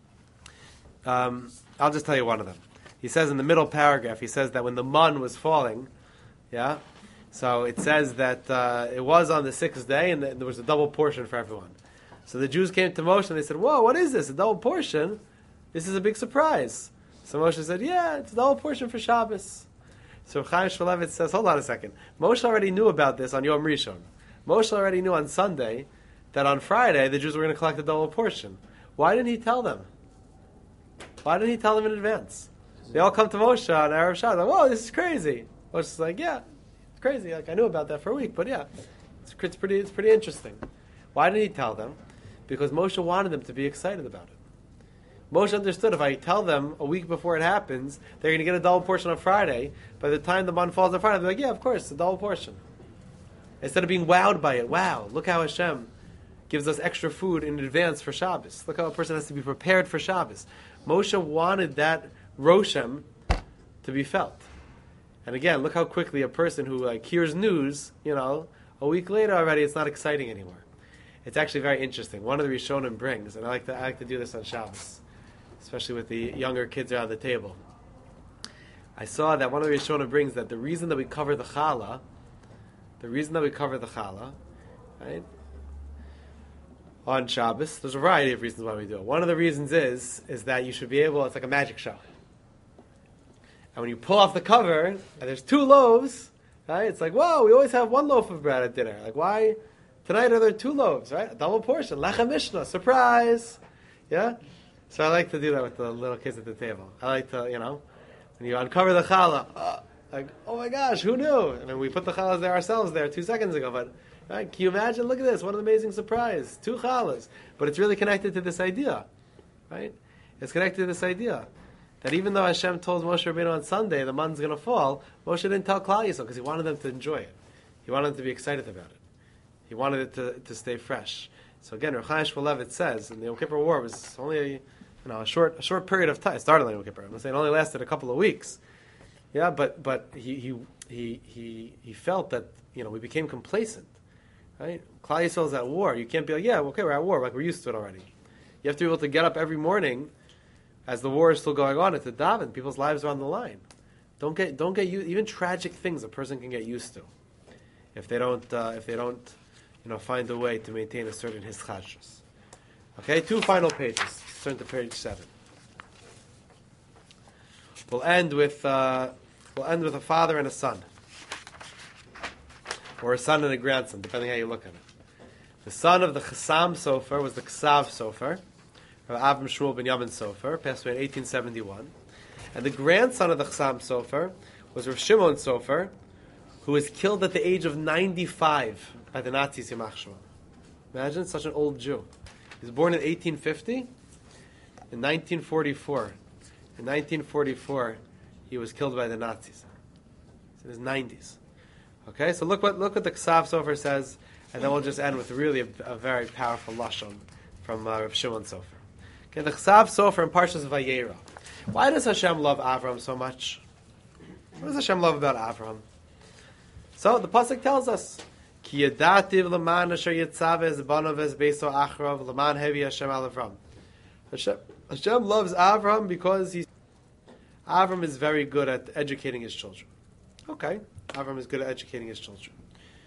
I'll just tell you one of them. He says in the middle paragraph, he says that when the mun was falling, yeah. So it says that it was on the 6th day, and there was a double portion for everyone. So the Jews came to Moshe and they said, "Whoa, what is this? A double portion? This is a big surprise." So Moshe said, "Yeah, it's a double portion for Shabbos." So Chaim Shmulevitz says, "Hold on a second. Moshe already knew about this on Yom Rishon. Moshe already knew on Sunday that on Friday the Jews were going to collect a double portion. Why didn't he tell them? Why didn't he tell them in advance? They all come to Moshe on Erev Shabbos. Like, whoa, this is crazy." Moshe's like, "Yeah. Crazy. Like I knew about that for a week, but yeah, it's pretty interesting." Why didn't he tell them? Because Moshe wanted them to be excited about it. Moshe understood if I tell them a week before it happens, they're going to get a double portion on Friday. By the time the man falls on Friday, they're like, "Yeah, of course, a double portion." Instead of being wowed by it, wow, look how Hashem gives us extra food in advance for Shabbos. Look how a person has to be prepared for Shabbos. Moshe wanted that Roshem to be felt. And again, look how quickly a person who hears news, a week later already, it's not exciting anymore. It's actually very interesting. One of the Rishonim brings, and I like to do this on Shabbos, especially with the younger kids around the table. I saw that one of the Rishonim brings that the reason that we cover the challah, right, on Shabbos, there's a variety of reasons why we do it. One of the reasons is that you should be able, it's like a magic show. And when you pull off the cover, and there's 2 loaves, right? It's like, whoa, we always have 1 loaf of bread at dinner. Like, why? Tonight are there 2 loaves, right? A double portion. Lechem Mishnah. Surprise! Yeah? So I like to do that with the little kids at the table. I like to, when you uncover the challah, like, oh my gosh, who knew? And then we put the challahs there ourselves 2 seconds ago. But right, can you imagine? Look at this. What an amazing surprise. 2 challahs. But it's really connected to this idea, right? It's connected to this idea. That even though Hashem told Moshe Rabbeinu on Sunday the man's going to fall, Moshe didn't tell Klal Yisrael because he wanted them to enjoy it. He wanted them to be excited about it. He wanted it to stay fresh. So again, Rav Chaim Shmulevitz says, in the Yom Kippur War was only a short period of time. It started on Yom Kippur. I'm saying it only lasted a couple of weeks. Yeah, but he felt that we became complacent. Right? Klal Yisrael is at war. You can't be like, yeah, okay, we're at war, like we're used to it already. You have to be able to get up every morning as the war is still going on, it's a daven. People's lives are on the line. Don't get used. Even tragic things a person can get used to, if they don't find a way to maintain a certain hischadshus. Okay, 2 final pages. Let's turn to page 7. We'll end with a father and a son, or a son and a grandson, depending how you look at it. The son of the Chassam Sofer was the Ksav Sofer. Avram Shmuel ben Yamin Sofer, passed away in 1871. And the grandson of the Chassam Sofer was Rav Shimon Sofer, who was killed at the age of 95 by the Nazis in Yamach Shua. Imagine, such an old Jew. He was born in 1850. In 1944, he was killed by the Nazis. He's in his 90s. Okay, so look what the Ksav Sofer says, and then we'll just end with really a very powerful lashon from Rav Shimon Sofer. Okay, the Ksav Sofer in Parshas Vayera. Why does Hashem love Avram so much? What does Hashem love about Avram? So the pasuk tells us, "Ki yadativ leman asher yitzaveh zbanav es beiso achrav leman hevi Hashem al Avram." Hashem loves Avram because Avram is very good at educating his children. Okay, Avram is good at educating his children.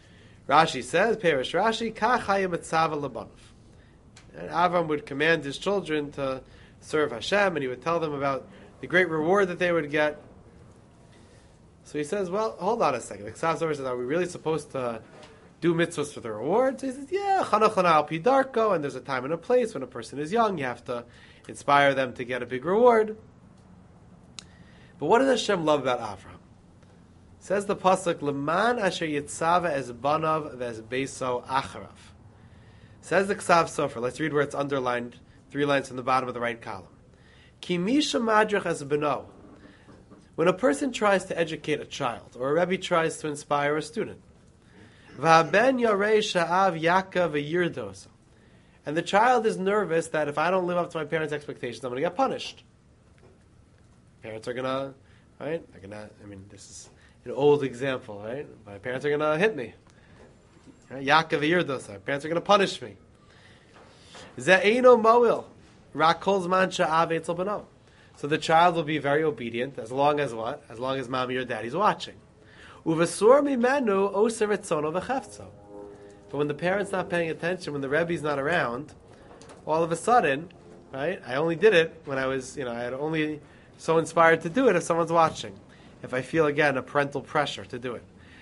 Rashi says, Perish Rashi, Kach hayim etzava lebanov. And Avram would command his children to serve Hashem, and he would tell them about the great reward that they would get. So he says, well, hold on a second. The Ksav Sofer says, are we really supposed to do mitzvahs for the reward? So he says, yeah, chanach lana al pi darko, and there's a time and a place when a person is young, you have to inspire them to get a big reward. But what does Hashem love about Avram? Says the pasuk, "Leman asher yitzava es banav ves beiso acharav." Says the Ksav Sofer. Let's read where it's underlined, 3 lines from the bottom of the right column. Ki misha madrach es beno. When a person tries to educate a child, or a rebbe tries to inspire a student, v'haben yorei sha'av yaka v'yirdos, and the child is nervous that if I don't live up to my parents' expectations, I'm going to get punished. Parents are going to, right? They're going to. I mean, this is an old example, right? My parents are going to hit me. Yaakov Yirdos, my parents are going to punish me. Ze'eino mo'il, rak kol zman sha'av etzel beno. So the child will be very obedient, as long as what? As long as mommy or daddy's watching. Uvasur mimenu oser etzono v'chefzo. But when the parent's not paying attention, when the rebbe's not around, all of a sudden, right? I only did it when I was, I had only so inspired to do it if someone's watching. If I feel, again, a parental pressure to do it.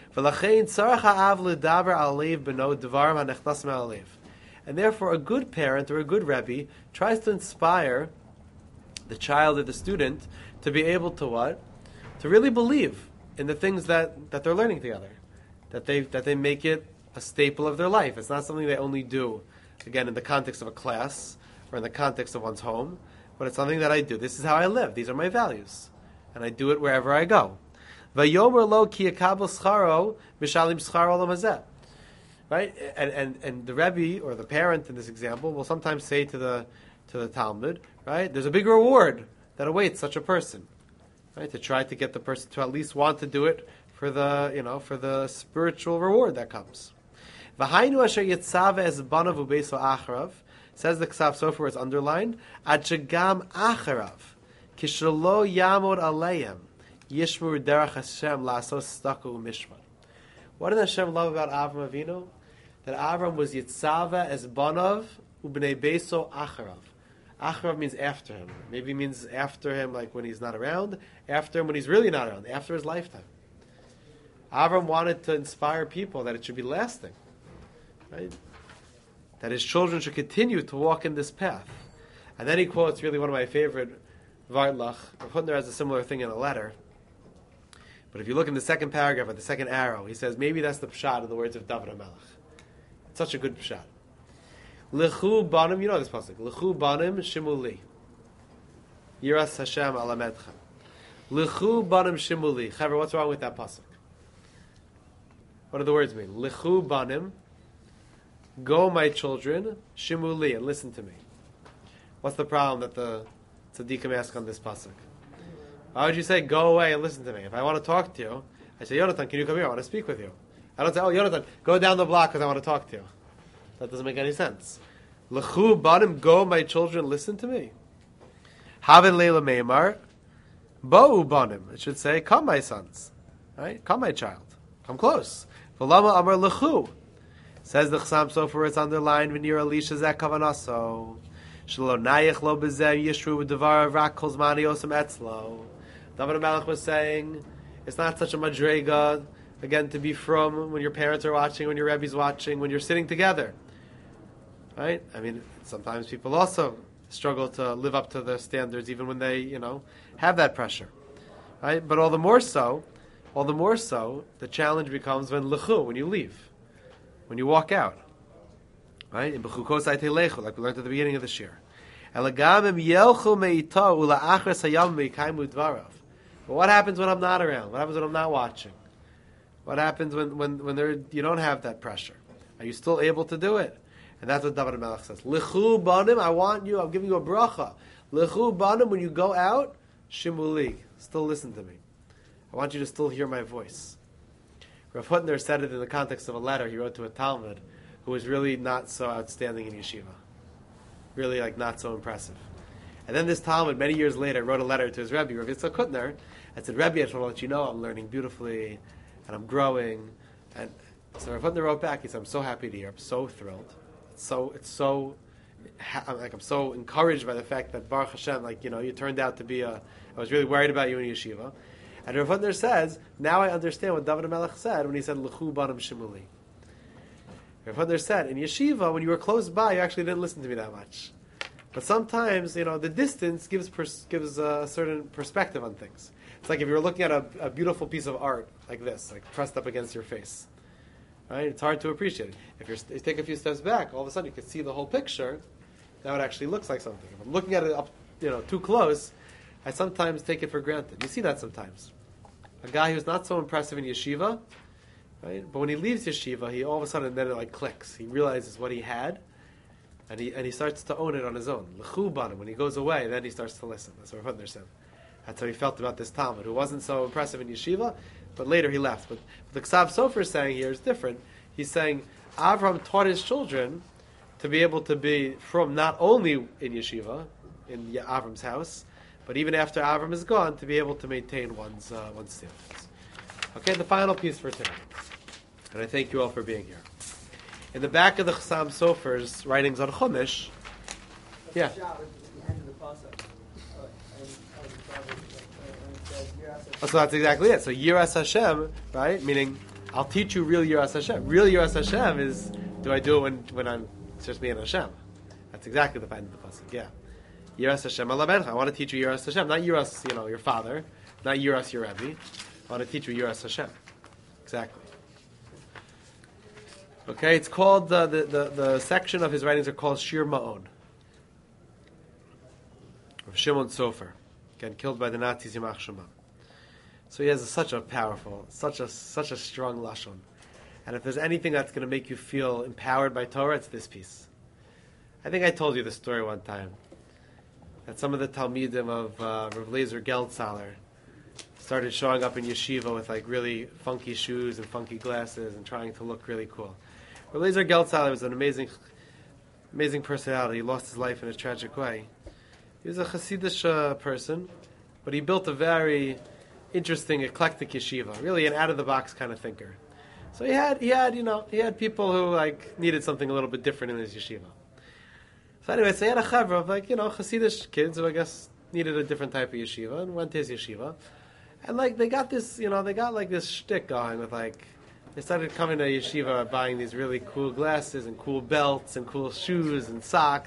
And therefore, a good parent or a good rebbe tries to inspire the child or the student to be able to what? To really believe in the things that they're learning together. That they make it a staple of their life. It's not something they only do, again, in the context of a class or in the context of one's home, but it's something that I do. This is how I live. These are my values. And I do it wherever I go. Vayomer lo ki yakabel scharo mishalim scharo olam hazeh. Right? And the Rebbe or the parent in this example will sometimes say to the Talmud, right? There's a big reward that awaits such a person. Right? To try to get the person to at least want to do it for the spiritual reward that comes. V'hainu asher yitzave es banav ubeso acharav, says the Ksav Sofer, is underlined, ad shegam acharav kishlo yamod aleim yishmur derech Hashem la'asos staku mishmat. What did Hashem love about Avram Avinu? That Avram was yitzave es banav ubnei beso acharav. Acharav means after him. Maybe means after him, like when he's not around. After him when he's really not around. After his lifetime. Avram wanted to inspire people that it should be lasting. Right? That his children should continue to walk in this path. And then he quotes really one of my favorite Vartlach. Rav Hutner has a similar thing in a letter. But if you look in the second paragraph at the second arrow, he says maybe that's the pshat of the words of David HaMelech. It's such a good pshat. Lechu banim, you know this pasuk. Lechu banim shimuli. Yiras Hashem alamedcha. Lechu banim shimuli. Chaver, what's wrong with that pasuk? What do the words mean? Lechu banim. Go, my children, shimuli, and listen to me. What's the problem that the tzaddikim ask on this pasuk? Why would you say, go away and listen to me? If I want to talk to you, I say, Yonatan, can you come here? I want to speak with you. I don't say, oh, Yonatan, go down the block because I want to talk to you. That doesn't make any sense. Lechu banim, go, my children, listen to me. Haven leila meimar, bo'u banim. It should say, come, my sons. Right? Come, my child. Come close. V'lama amar lechu. Says the Chassam Sofer, it's underlined, V'nir Elisha zeh kavanaso. Shelo nayich lo bezeh yishru v'devar rak kol zman yosem etzlo. David HaMelech was saying, it's not such a madrega, again, to be from when your parents are watching, when your Rebbe's watching, when you're sitting together. Right? I mean, sometimes people also struggle to live up to their standards, even when they, have that pressure. Right? But all the more so, the challenge becomes when you leave. When you walk out, right? In Bechukosai Telechu, like we learned at the beginning of this year. But what happens when I'm not around? What happens when I'm not watching? What happens when you don't have that pressure? Are you still able to do it? And that's what David HaMelech says. Lichu banim, I'm giving you a bracha. Lichu banim, when you go out, shimuli, still listen to me. I want you to still hear my voice. Rav Hutner said it in the context of a letter he wrote to a Talmud who was really not so outstanding in yeshiva. Really, not so impressive. And then this Talmud, many years later, wrote a letter to his Rebbe, Rav Yitzchak Hutner, and said, Rebbe, I just want to let you know I'm learning beautifully, and I'm growing. And So Rav Hutner wrote back. He said, "I'm so happy to hear. I'm so thrilled. I'm so encouraged by the fact that Baruch Hashem, you turned out to be I was really worried about you in yeshiva." And Rav Hutner says, "Now I understand what David HaMelech said when he said L'chu Banim Shimuli." Rav Hutner said, "In yeshiva, when you were close by, you actually didn't listen to me that much. But sometimes, the distance gives a certain perspective on things. It's like if you were looking at a beautiful piece of art like this, like pressed up against your face. Right? It's hard to appreciate it. If you take a few steps back, all of a sudden you can see the whole picture. Now it actually looks like something. If I'm looking at it up, too close, I sometimes take it for granted. You see that sometimes. A guy who's not so impressive in yeshiva, right? But when he leaves yeshiva, he all of a sudden then it clicks. He realizes what he had. And he starts to own it on his own. L'chu banim. When he goes away, then he starts to listen. That's what Rav Hutner said. That's how he felt about this Talmud, who wasn't so impressive in yeshiva, but later he left. But the Ksav Sofer is saying here is different. He's saying Avram taught his children to be able to be from not only in yeshiva, in Avram's house, but even after Avram is gone, to be able to maintain one's standards. Okay, the final piece for today. And I thank you all for being here. In the back of the Chassam Sofer's writings on Chumash, yeah. So that's exactly it. So Yiras Hashem, right? Meaning, I'll teach you real Yiras Hashem. Real Yiras Hashem is, do I do it when I'm it's just me and Hashem? That's exactly the point of the pasuk. Yeah. Yiras Hashem alabencha. I want to teach you Yiras Hashem, not Yiras, your father, not Yiras your Rebbe. I want to teach you Yiras Hashem. Exactly. Okay, it's called, the section of his writings are called Shir Ma'on. Of Shimon Sofer. Again, killed by the Nazis, Yamach Shema. So he has such a powerful, such a strong lashon. And if there's anything that's going to make you feel empowered by Torah, it's this piece. I think I told you the story one time. That some of the Talmidim of Rav Lezer Geldsaler started showing up in yeshiva with really funky shoes and funky glasses and trying to look really cool. Rav Lezer Geldsaler was an amazing personality. He lost his life in a tragic way. He was a Hasidic person, but he built a very interesting, eclectic yeshiva. Really an out-of-the-box kind of thinker. So he had people who needed something a little bit different in his yeshiva. So anyway, he had a chavra of Hasidic kids who I guess needed a different type of yeshiva and went to his yeshiva. And they got this, they got this shtick going with they started coming to yeshiva buying these really cool glasses and cool belts and cool shoes and socks,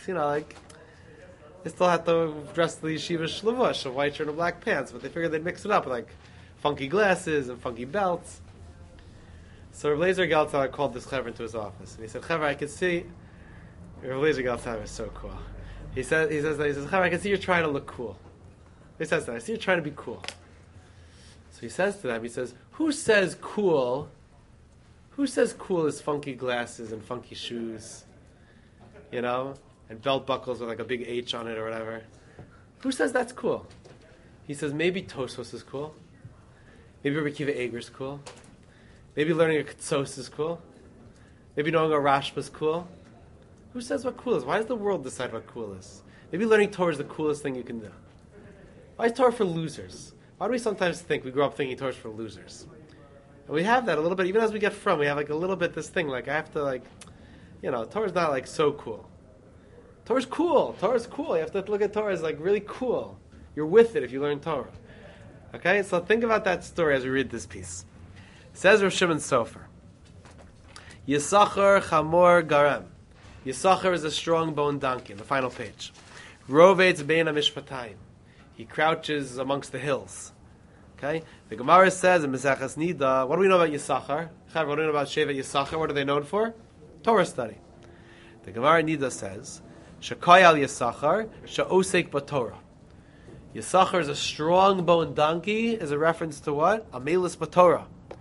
they still had to dress the yeshiva shlevush, a white shirt and black pants, but they figured they'd mix it up with funky glasses and funky belts. So Rav Lezer Geldsaler called this chaver into his office, and he said, "Chaver, I can see." Rav Lezer Geldsaler is so cool. He says, "Chaver, I can see you're trying to look cool." He says that. I see you're trying to be cool. So he says to them, he says, "Who says cool? Who says cool is funky glasses and funky shoes, and belt buckles with a big H on it or whatever? Who says that's cool?" He says, "Maybe Tosfos is cool. Maybe Rabbi Akiva Eiger is cool. Maybe learning a Ketsos is cool. Maybe knowing a Rashba is cool. Who says what cool is? Why does the world decide what cool is? Maybe learning Torah is the coolest thing you can do. Why is Torah for losers? Why do we sometimes think we grow up thinking Torah is for losers? And we have that a little bit, even as we get from, we have a little bit this thing, I have to Torah's not so cool. Torah's cool. Torah's cool. You have to look at Torah as really cool. You're with it if you learn Torah. Okay, so think about that story as we read this piece. It says Rav Shimon Sofer, Yisachar Chamor Garem. Yisachar is a strong-boned donkey, on the final page. Rovetz bein hamishpatayim. He crouches amongst the hills. Okay? The Gemara says in Mesechas Nida, what do we know about Yisachar? What do we know about Shevet Yisachar? What are they known for? Torah study. The Gemara Nida says, Shekoy al Yisachar, she'osek b'Torah. Yisachar is a strong-boned donkey, is a reference to what? Amelis b'Torah.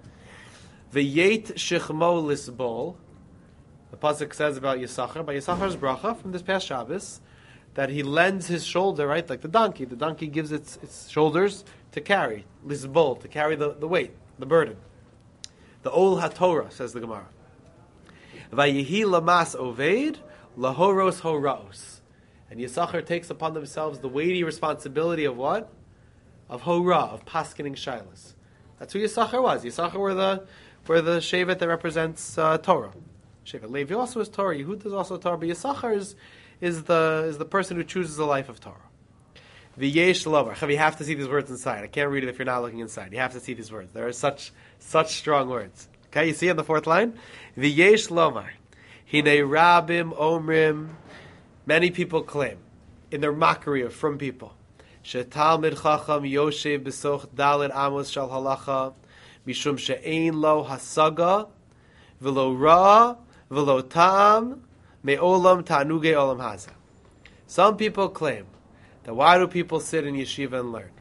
V'yet shechmo lisbol. The pasuk says about Yisachar, by Yisachar's bracha from this past Shabbos, that he lends his shoulder, right, like the donkey. The donkey gives its shoulders to carry, lisbol, to carry the weight, the burden. The ol haTorah, says the Gemara. Vayihi lamas oved, lahoros horaos. And Yisachar takes upon themselves the weighty responsibility of what? Of hora, of paskening shilas. That's who Yisachar was. Yisachar We're the Shevet that represents Torah. Shevet Levi also is Torah. Yehuda is also Torah. But Yisachar is the person who chooses a life of Torah. V'yesh lomar. You have to see these words inside. I can't read it if you're not looking inside. You have to see these words. There are such strong words. Okay, you see on the fourth line? V'yesh lomar. Hine rabim omrim. Many people claim, in their mockery from people, shetalmid chacham yoshev besoch daled amos shal halacha mishum she'ein lo hasaga v'lo ra v'lo ta'am me'olam ta'nuge olam haza. Some people claim that why do people sit in yeshiva and learn?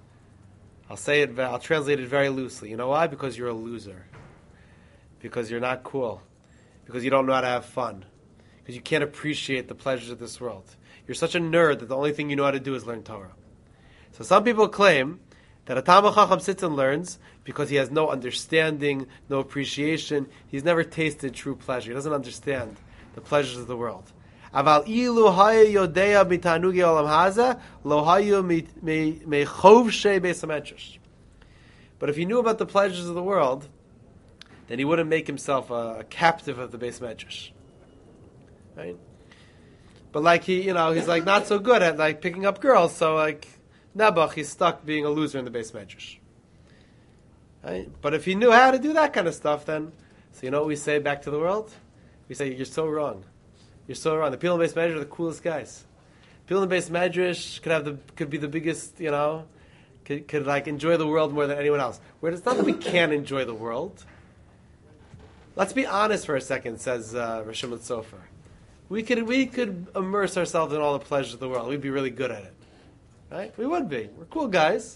I'll translate it very loosely. You know why? Because you're a loser. Because you're not cool. Because you don't know how to have fun. Because you can't appreciate the pleasures of this world. You're such a nerd that the only thing you know how to do is learn Torah. So some people claim that a Talmid Chacham sits and learns because he has no understanding, no appreciation. He's never tasted true pleasure. He doesn't understand the pleasures of the world. Aval ilu haya yodea mitanugi olam haza lo hayu mechovshei beis hamedrash. But if he knew about the pleasures of the world, then he wouldn't make himself a captive of the beis medrash. Right? But like he's like not so good at like picking up girls, so like Nebuch, he's stuck being a loser in the beis medrash. Right? But if he knew how to do that kind of stuff, then so you know what we say back to the world? We say you're so wrong. You're so wrong. The people in the beis medrash are the coolest guys. People in the beis medrash could be the biggest, could like enjoy the world more than anyone else. Where it's not that we can't enjoy the world. Let's be honest for a second, says Rosh Shimon Sofer. We could immerse ourselves in all the pleasures of the world. We'd be really good at it, right? We would be. We're cool guys,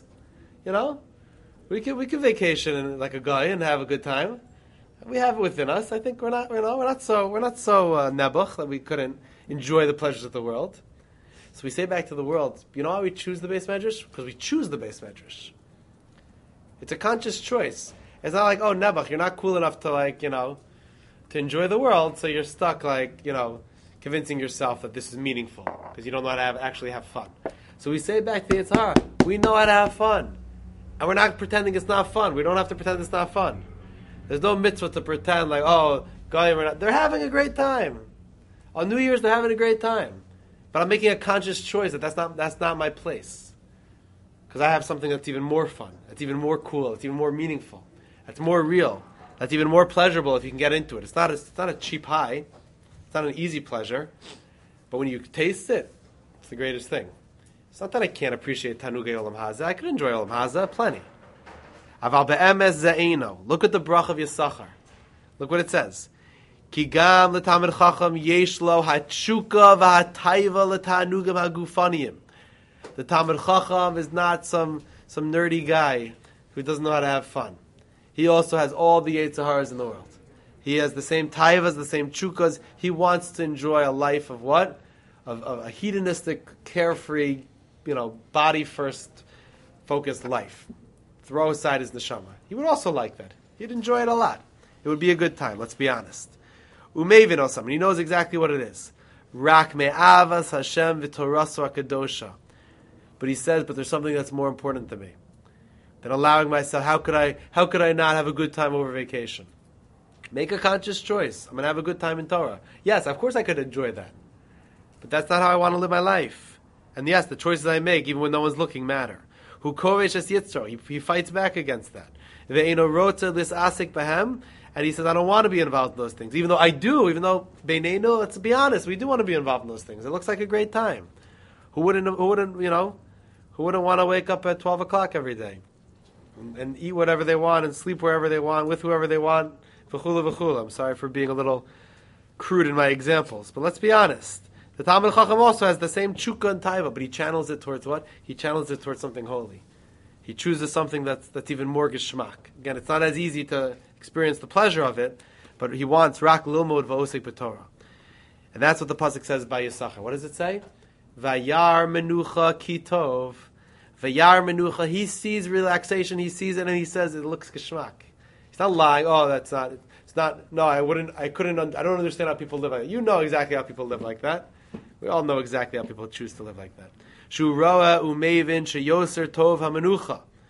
We could vacation like a guy and have a good time. We have it within us. I think we're not so nebuch that we couldn't enjoy the pleasures of the world. So we say back to the world. You know why we choose the beis medrash? Because we choose the beis medrash. It's a conscious choice. It's not like, oh, Nebuch, you're not cool enough to to enjoy the world, so you're stuck convincing yourself that this is meaningful because you don't know how to actually have fun. So we say back to the Yetzer Hara, we know how to have fun, and we're not pretending it's not fun. We don't have to pretend it's not fun. There's no mitzvah to pretend like, oh, God, they're having a great time. On New Year's, they're having a great time, but I'm making a conscious choice that that's not my place because I have something that's even more fun, that's even more cool, that's even more meaningful. That's more real. That's even more pleasurable if you can get into it. It's not a cheap high. It's not an easy pleasure. But when you taste it, it's the greatest thing. It's not that I can't appreciate Tanugei Olam Haza. I could enjoy Olam Haza, plenty. Aval be'emes ze'eno. Look at the brach of Yisachar. Look what it says. Ki gam l'tamid chacham yesh lo hatshuka v'hatayva l'tanugim hagufaniyim. The Talmid Chacham is not some nerdy guy who doesn't know how to have fun. He also has all the Yetzer Haras in the world. He has the same taivas, the same chukas. He wants to enjoy a life of what? Of a hedonistic, carefree, body-first focused life. Throw aside his neshama. He would also like that. He'd enjoy it a lot. It would be a good time, let's be honest. Umevin or something. He knows exactly what it is. Rak me'avas Hashem v'toraso HaKadosha. But he says, but there's something that's more important to me than allowing myself. How could I not have a good time over vacation? Make a conscious choice. I'm going to have a good time in Torah. Yes, of course I could enjoy that. But that's not how I want to live my life. And yes, the choices I make, even when no one's looking, matter. Hu kovesh es yitzro. He fights back against that. Ve'eno rotza lis asik behem. And he says, I don't want to be involved in those things. Even though I do, even though beinenu, let's be honest, we do want to be involved in those things. It looks like a great time. Who wouldn't want to wake up at 12 o'clock every day? And eat whatever they want and sleep wherever they want, with whoever they want. V'chula v'chula. I'm sorry for being a little crude in my examples. But let's be honest. The Talmid Chacham also has the same chukka and taiva, but he channels it towards what? He channels it towards something holy. He chooses something that's even more geschmack. Again, it's not as easy to experience the pleasure of it, but he wants rak lilmod v'osek b'Torah. And that's what the pasuk says by Yisachar. What does it say? Vayar menucha kitov. Vayar menucha. He sees relaxation. He sees it, and he says it looks geschmack. He's not lying. Oh, that's not. It's not. No, I wouldn't. I couldn't. I don't understand how people live like that. You know exactly how people live like that. We all know exactly how people choose to live like that. Shu roa umevin sheyoser tov hamenucha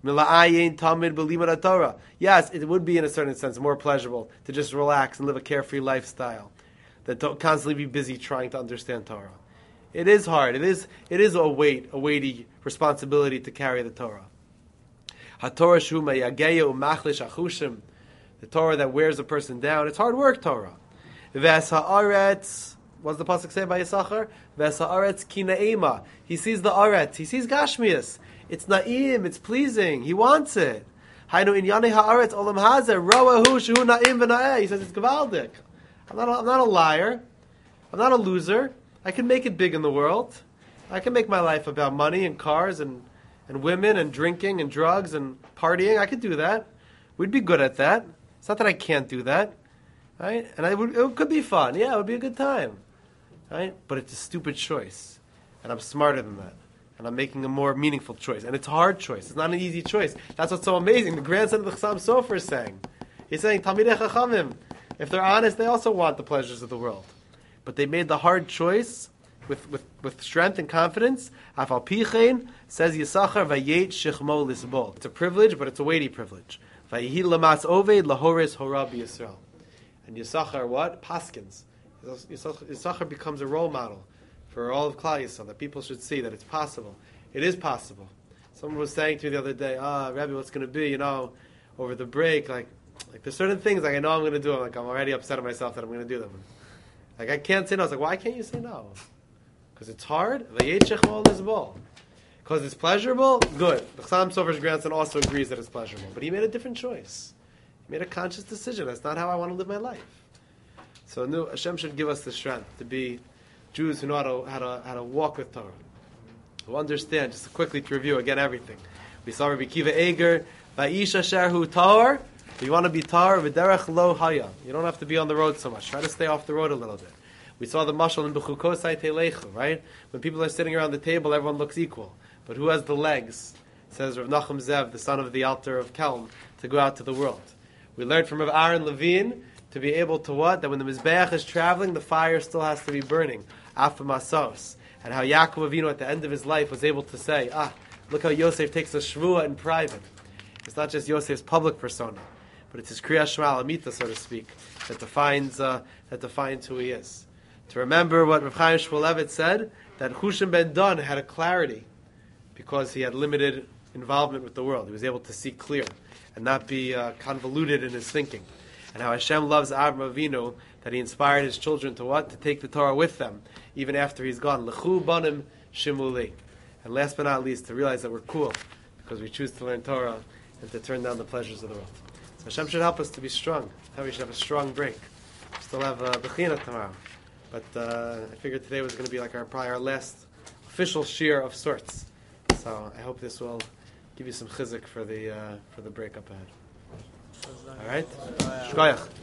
Mila'ayin tamid b'limud Torah. Yes, it would be in a certain sense more pleasurable to just relax and live a carefree lifestyle than to constantly be busy trying to understand Torah. It is hard. It is a weighty responsibility to carry the Torah. HaTorah shu meyageya u'machlish achushim. The Torah that wears a person down. It's hard work, Torah. Ves ha'aretz. What's the pasuk say by Yisachar? Ves ha'aretz ki na'ima. He sees the aretz. He sees Gashmias. It's na'im. It's pleasing. He wants it. Hainu inyane ha'aretz olam hazeh. Roahu shehu na'im v'na'eh. He says it's gavaldik. I'm not a liar. I'm not a loser. I can make it big in the world. I can make my life about money and cars and women and drinking and drugs and partying. I could do that. We'd be good at that. It's not that I can't do that, right? And it could be fun. Yeah, it would be a good time, right? But it's a stupid choice, and I'm smarter than that, and I'm making a more meaningful choice. And it's a hard choice. It's not an easy choice. That's what's so amazing. The grandson of the Chassam Sofer is saying, he's saying, Talmidei Chachamim, if they're honest, they also want the pleasures of the world, but they made the hard choice with strength and confidence. Afal Pichein says Yisachar vayet shechmo lisbol. It's a privilege, but it's a weighty privilege. Vayihi lamas oved lahores horab Yisrael. And Yisachar what? Paskins. Yisachar becomes a role model for all of Klal Yisrael, that people should see that it's possible. It is possible. Someone was saying to me the other day, Rabbi, what's going to be, over the break, like there's certain things like I know I'm going to do. I'm already upset at myself that I'm going to do them. Like I can't say no. I was like, why can't you say no? Because it's hard. Because it's pleasurable, good. The Chassam Sofer's grandson also agrees that it's pleasurable, but he made a different choice. He made a conscious decision. That's not how I want to live my life. So Hashem should give us the strength to be Jews who know how to walk with Torah, who understand. Just quickly to review again everything. We saw Rabbi Kiva Eger, Va'isha Sharhu Tahor. You want to be Tahor, V'derech Lo Haya. You don't have to be on the road so much. Try to stay off the road a little bit. We saw the mashal in B'chukosai Telechu, right? When people are sitting around the table, everyone looks equal. But who has the legs? Says Rav Nachum Zev, the son of the Alter of Kelm, to go out to the world. We learned from Rav Aaron Levine to be able to what? That when the Mizbeach is traveling, the fire still has to be burning. Afamasos. And how Yaakov Avinu at the end of his life was able to say, look how Yosef takes a shvuah in private. It's not just Yosef's public persona, but it's his Kriyas Shema Amita, so to speak, that defines who he is. To remember what Rav Chaim Shmulevitz said, that Hushim ben Don had a clarity because he had limited involvement with the world. He was able to see clear and not be convoluted in his thinking. And how Hashem loves Avraham Avinu, that he inspired his children to what? To take the Torah with them, even after he's gone. L'chu banim shimuli. And last but not least, to realize that we're cool because we choose to learn Torah and to turn down the pleasures of the world. So Hashem should help us to be strong. We should have a strong break. We still have Bechina tomorrow. But I figured today was going to be like probably our last official shir of sorts. So I hope this will give you some chizuk for the break up ahead. All right? Shkoyach.